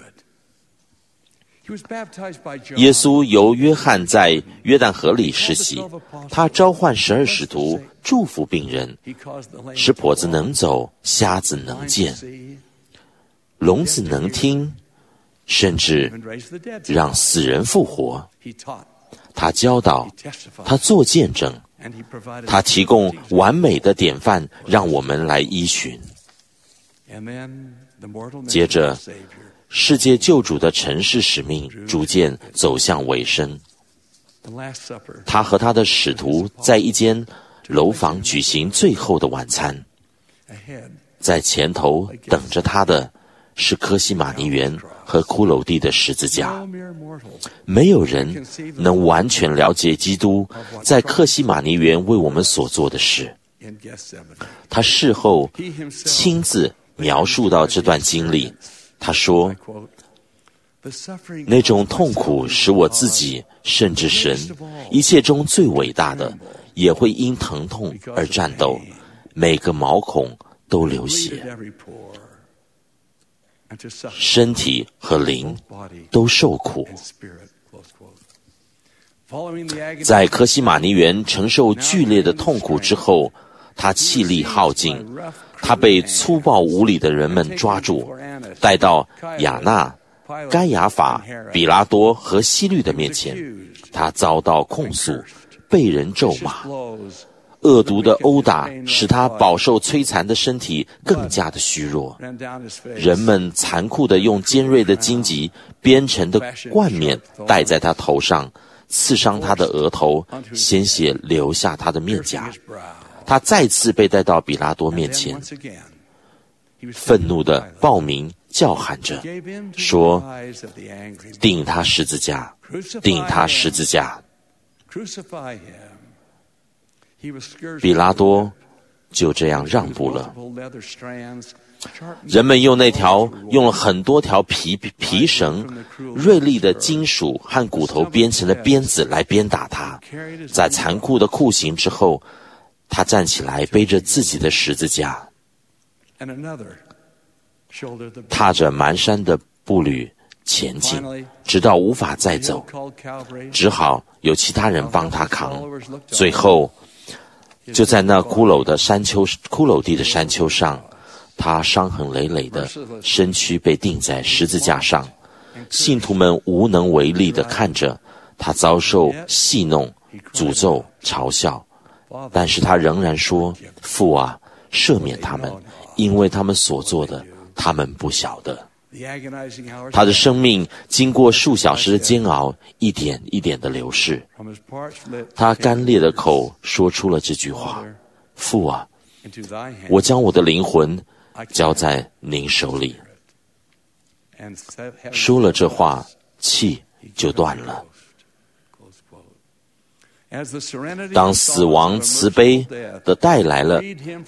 耶稣由约翰在约旦河里施洗，他召唤12使徒，祝福病人，使跛子能走，瞎子能见，聋子能听，甚至让死人复活。他教导，他做见证，他提供完美的典范，让我们来依循。接着，世界救主的城市使命逐渐走向尾声。他和他的使徒在一间楼房举行最后的晚餐，在前头等着他的是科西玛尼园和骷髅地的十字架。没有人能完全了解基督在克西玛尼园为我们所做的事。他事后亲自描述到这段经历，他说，那种痛苦使我自己甚至神，一切中最伟大的，也会因疼痛而战斗，每个毛孔都流血，身体和灵都受苦。在科西玛尼园承受剧烈的痛苦之后，他气力耗尽，他被粗暴无礼的人们抓住，带到亚那、该亚法、比拉多和希律的面前。他遭到控诉，被人咒骂，恶毒的殴打使他饱受摧残的身体更加的虚弱。人们残酷地用尖锐的荆棘编成的冠冕戴在他头上，刺伤他的额头，鲜血流下他的面颊。他再次被带到比拉多面前，愤怒地报名叫喊着说，钉他十字架，钉他十字架。比拉多就这样让步了。人们用了很多条皮绳、锐利的金属和骨头编成的鞭子来鞭打他。在残酷的酷刑之后，他站起来，背着自己的十字架，踏着蹒跚的步履前进，直到无法再走，只好有其他人帮他扛。最后，就在那骷髅地的山丘上，他伤痕累累的身躯被钉在十字架上，信徒们无能为力地看着他遭受戏弄、诅咒、嘲笑，但是他仍然说，父啊，赦免他们，因为他们所做的，他们不晓得。他的生命经过数小时的煎熬，一点一点的流逝。他干裂的口说出了这句话，父啊，我将我的灵魂交在您手里。说了这话，气就断了。当死亡慈悲的带来了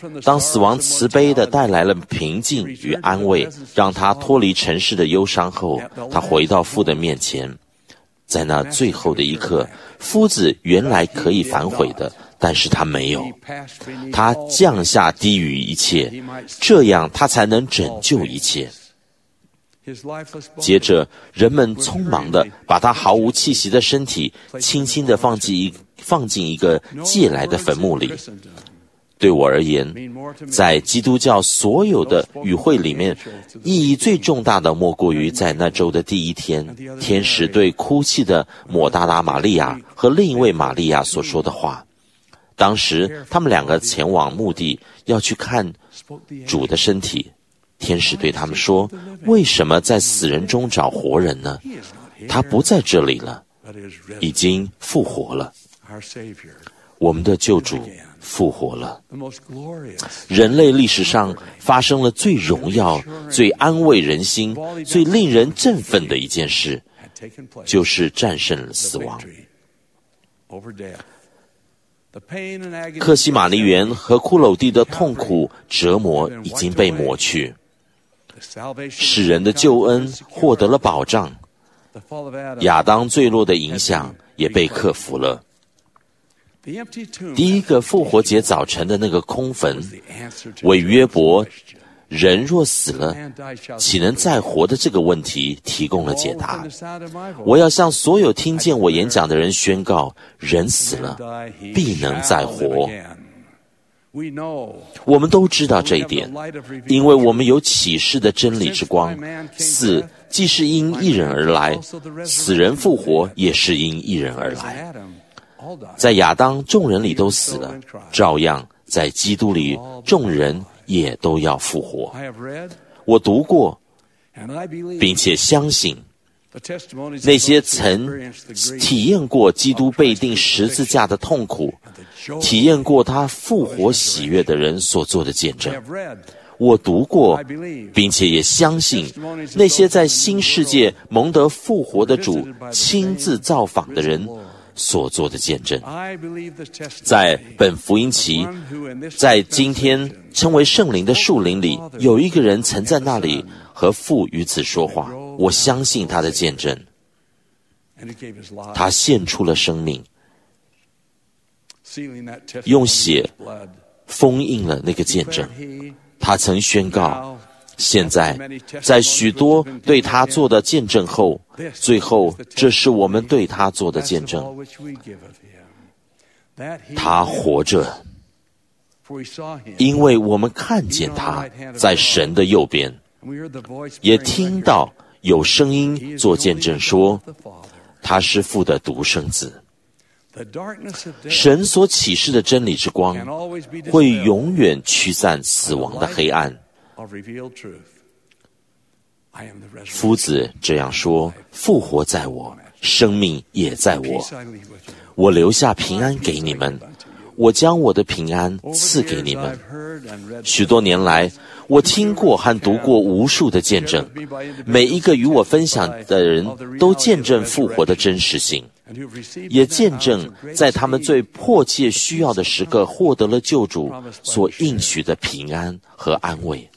平静与安慰，让他脱离尘世的忧伤后，他回到父的面前。在那最后的一刻，夫子原来可以反悔的，但是他没有，他降下低于一切，这样他才能拯救一切。接着，人们匆忙地把他毫无气息的身体轻轻地放进一个借来的坟墓里。对我而言，在基督教所有的语会里面，意义最重大的莫过于在那周的第一天，天使对哭泣的抹大拉玛利亚和另一位玛利亚所说的话。当时他们两个前往墓地，要去看主的身体。天使对他们说，为什么在死人中找活人呢？他不在这里了，已经复活了。我们的救主复活了。人类历史上发生了最荣耀、最安慰人心、最令人振奋的一件事，就是战胜了死亡。克西玛尼园和骷髅地的痛苦折磨已经被抹去，世人的救恩获得了保障， 亚当坠落的影响也被克服了。第一个复活节早晨的那个空坟，为约伯人若死了，岂能再活的这个问题提供了解答。我要向所有听见我演讲的人宣告，人死了必能再活。我们都知道这一点，因为我们有启示的真理之光。死既是因一人而来，死人复活也是因一人而来。在亚当众人里都死了，照样在基督里众人也都要复活。我读过并且相信那些曾体验过基督被钉十字架的痛苦，体验过他复活喜悦的人所做的见证。我读过并且也相信那些在新世界蒙得复活的主亲自造访的人所做的见证。在本福音期，在今天称为圣灵的树林里，有一个人曾在那里和父与子说话，我相信他的见证。他献出了生命，用血封印了那个见证。他曾宣告，现在在许多对他做的见证后，最后这是我们对他做的见证，他活着，因为我们看见他在神的右边，也听到有声音做见证说，他是父的独生子。神所启示的真理之光会永远驱散死亡的黑暗。夫子这样说，复活在我，生命也在我。我留下平安给你们，我将我的平安赐给你们。许多年来，我听过和读过无数的见证，每一个与我分享的人都见证复活的真实性，也见证在他们最迫切需要的时刻获得了救主所应许的平安和安慰。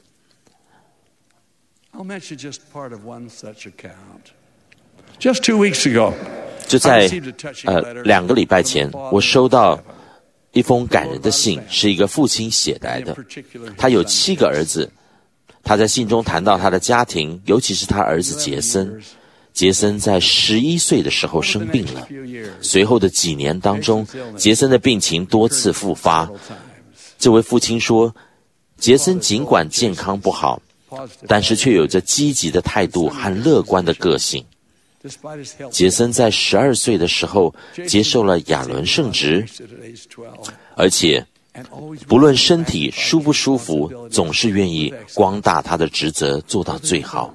就在2个礼拜前，我收到一封感人的信，是一个父亲写来的。他有7个儿子，他在信中谈到他的家庭，尤其是他儿子杰森。杰森在11岁的时候生病了，随后的几年当中，杰森的病情多次复发。这位父亲说，杰森尽管健康不好，但是却有着积极的态度和乐观的个性。杰森在12岁的时候接受了亚伦圣职，而且不论身体舒不舒服，总是愿意光大他的职责做到最好。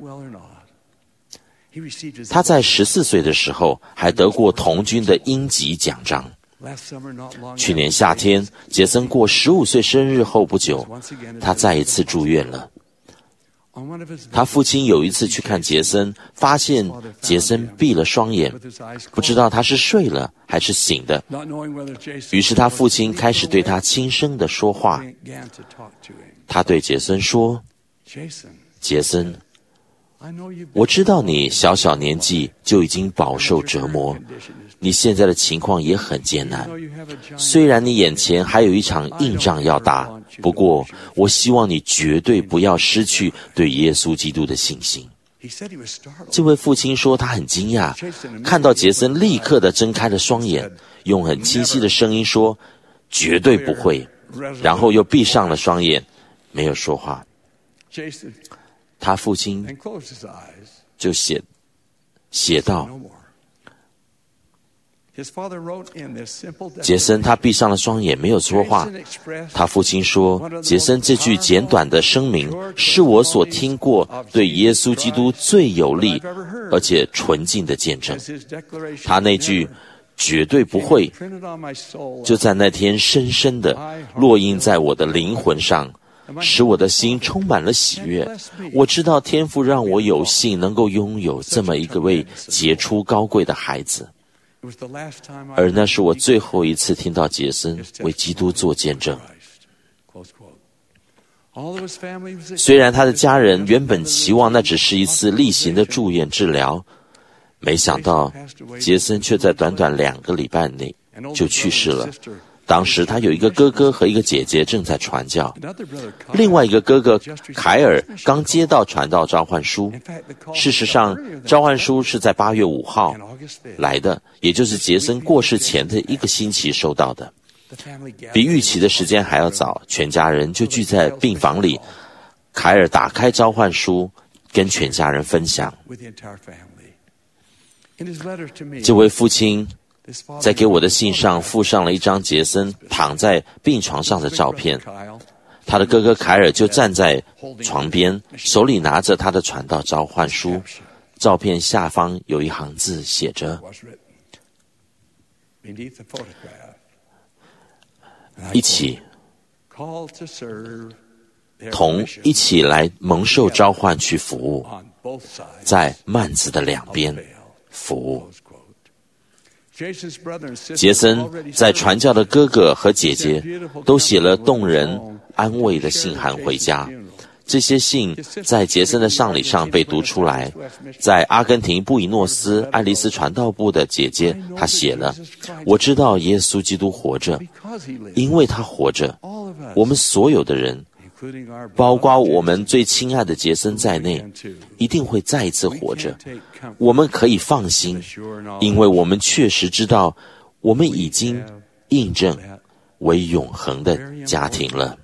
他在14岁的时候还得过童军的英级奖章。去年夏天，杰森过15岁生日后不久，他再一次住院了。他父亲有一次去看杰森，发现杰森闭了双眼，不知道他是睡了还是醒的。于是他父亲开始对他轻声地说话。他对杰森说，杰森，我知道你小小年纪就已经饱受折磨，你现在的情况也很艰难。虽然你眼前还有一场硬仗要打，不过我希望你绝对不要失去对耶稣基督的信心。这位父亲说他很惊讶，看到杰森立刻地睁开了双眼，用很清晰的声音说，绝对不会，然后又闭上了双眼，没有说话。他父亲就写道，杰森他闭上了双眼，没有说话。他父亲说，杰森这句简短的声明是我所听过对耶稣基督最有力而且纯净的见证。他那句绝对不会就在那天深深地落印在我的灵魂上，使我的心充满了喜悦。我知道天父让我有幸能够拥有这么一个位杰出高贵的孩子，而那是我最后一次听到杰森为基督做见证。虽然他的家人原本期望那只是一次例行的住院治疗， 没想到杰森却在短短2个礼拜内就去世了。当时他有一个哥哥和一个姐姐正在传教，另外一个哥哥凯尔刚接到传道召唤书。事实上，召唤书是在8月5号来的，也就是杰森过世前的1个星期收到的，比预期的时间还要早。全家人就聚在病房里，凯尔打开召唤书，跟全家人分享。这位父亲在给我的信上附上了一张杰森躺在病床上的照片，他的哥哥凯尔就站在床边，手里拿着他的传道召唤书。照片下方有一行字写着：一起来蒙受召唤去服务，在幔子的2边服务。杰森在传教的哥哥和姐姐都写了动人安慰的信函回家，这些信在杰森的丧礼上被读出来。在阿根廷布宜诺斯爱丽丝传道部的姐姐，她写了：我知道耶稣基督活着，因为他活着，我们所有的人，包括我们最亲爱的杰森在内，一定会再一次活着。我们可以放心，因为我们确实知道，我们已经印证为永恒的家庭了。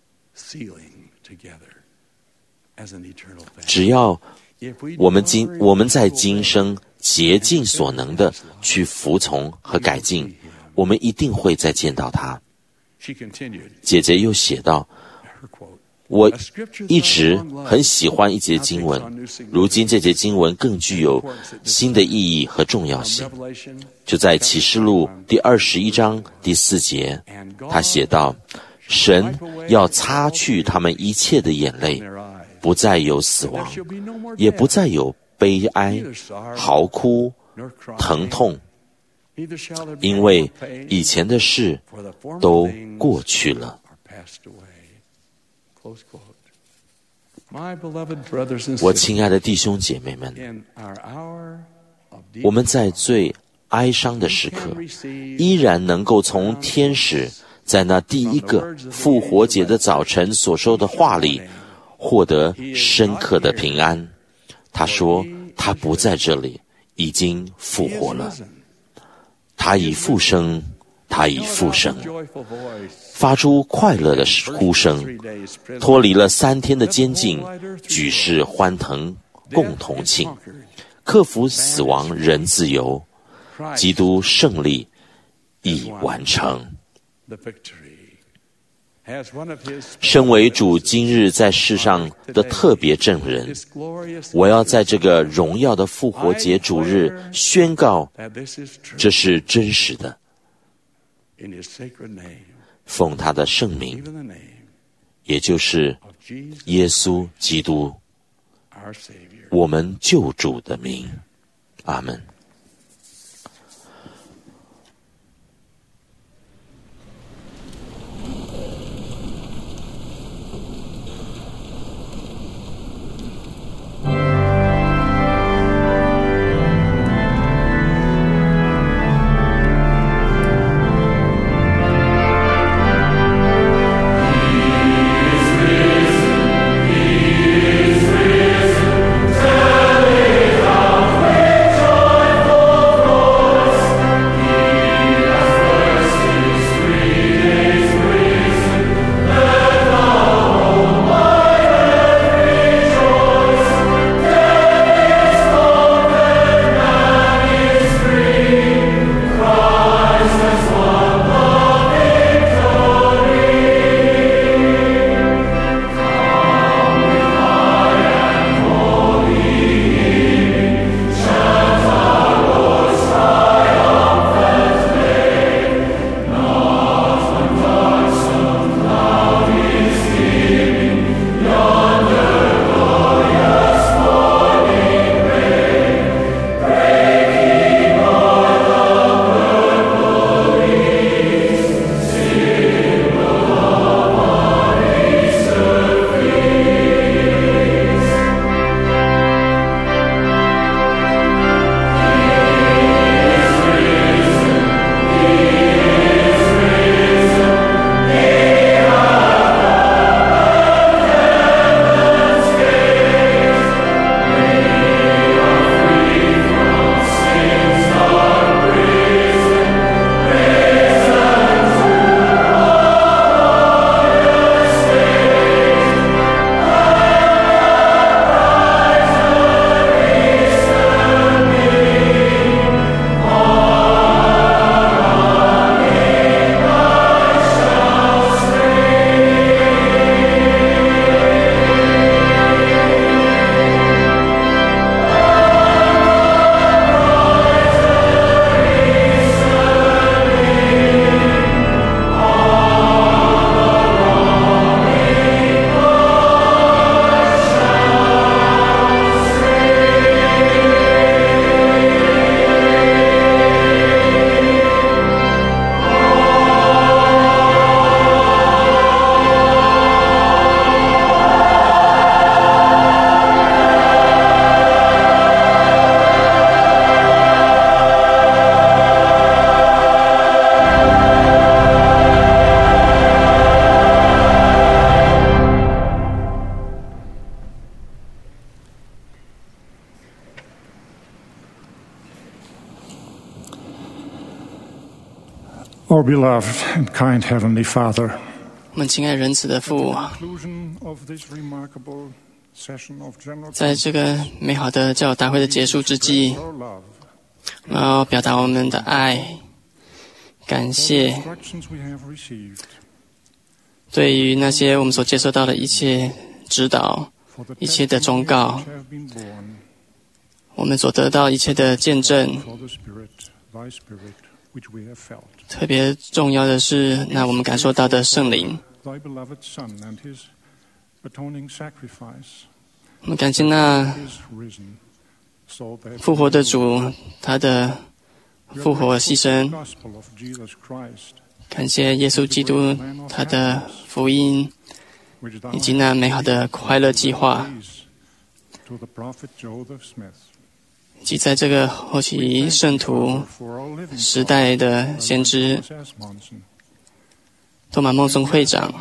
只要我们在今生竭尽所能的去服从和改进，我们一定会再见到他。姐姐又写道：我一直很喜欢一节经文，如今这节经文更具有新的意义和重要性。就在启示录第21章第4节，他写道：神要擦去他们一切的眼泪，不再有死亡，也不再有悲哀、嚎哭、疼痛，因为以前的事都过去了。我亲爱的弟兄姐妹们，我们在最哀伤的时刻，依然能够从天使在那第一个复活节的早晨所说的话里获得深刻的平安。他说他不在这里，已经复活了，他已复生，他已复生，发出快乐的呼声，脱离了3天的监禁，举世欢腾，共同庆，克服死亡，人自由，基督胜利已完成。身为主今日在世上的特别证人，我要在这个荣耀的复活节主日宣告，这是真实的。奉他的圣名，也就是耶稣基督，我们救主的名。阿们。 Joy Our beloved and kind Heavenly Father, 我们亲爱仁慈的父，在这个美好的教友大会的结束之际，我们要表达我们的爱、感谢，对于那些我们所接受到的一切指导、一切的忠告，我们所得到一切的见证。特别重要的是，那我们感受到的圣灵。我们感谢那复活的主，他的复活牺牲，感谢耶稣基督他的福音，以及那美好的快乐计划，以及在这个后期圣徒时代的先知托马孟松会长，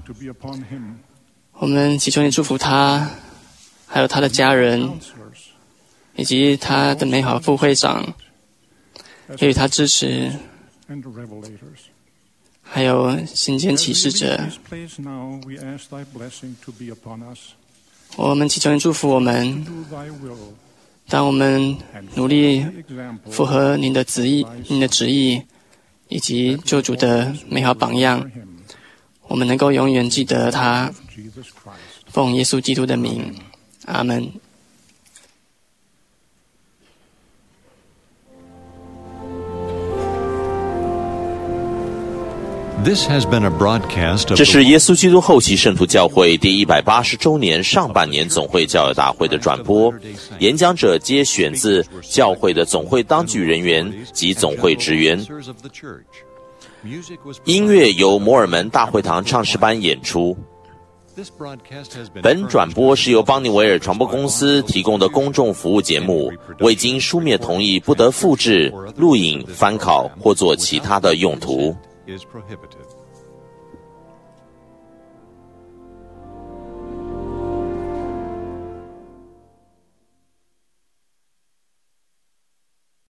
我们祈求你祝福他，还有他的家人，以及他的美好副会长，给予他支持，还有心间启示者。我们祈求你祝福我们，当我们努力符合您的旨意，以及救主的美好榜样，我们能够永远记得他。奉耶稣基督的名，阿们。 这是耶稣基督后期圣徒教会第180周年上半年总会教友大会的转播，演讲者皆选自教会的总会当局人员及总会职员。音乐由摩尔门大会堂唱诗班演出。本转播是由邦尼维尔传播公司提供的公众服务节目，未经书面同意不得复制、录影、翻拷或做其他的用途。 is prohibited.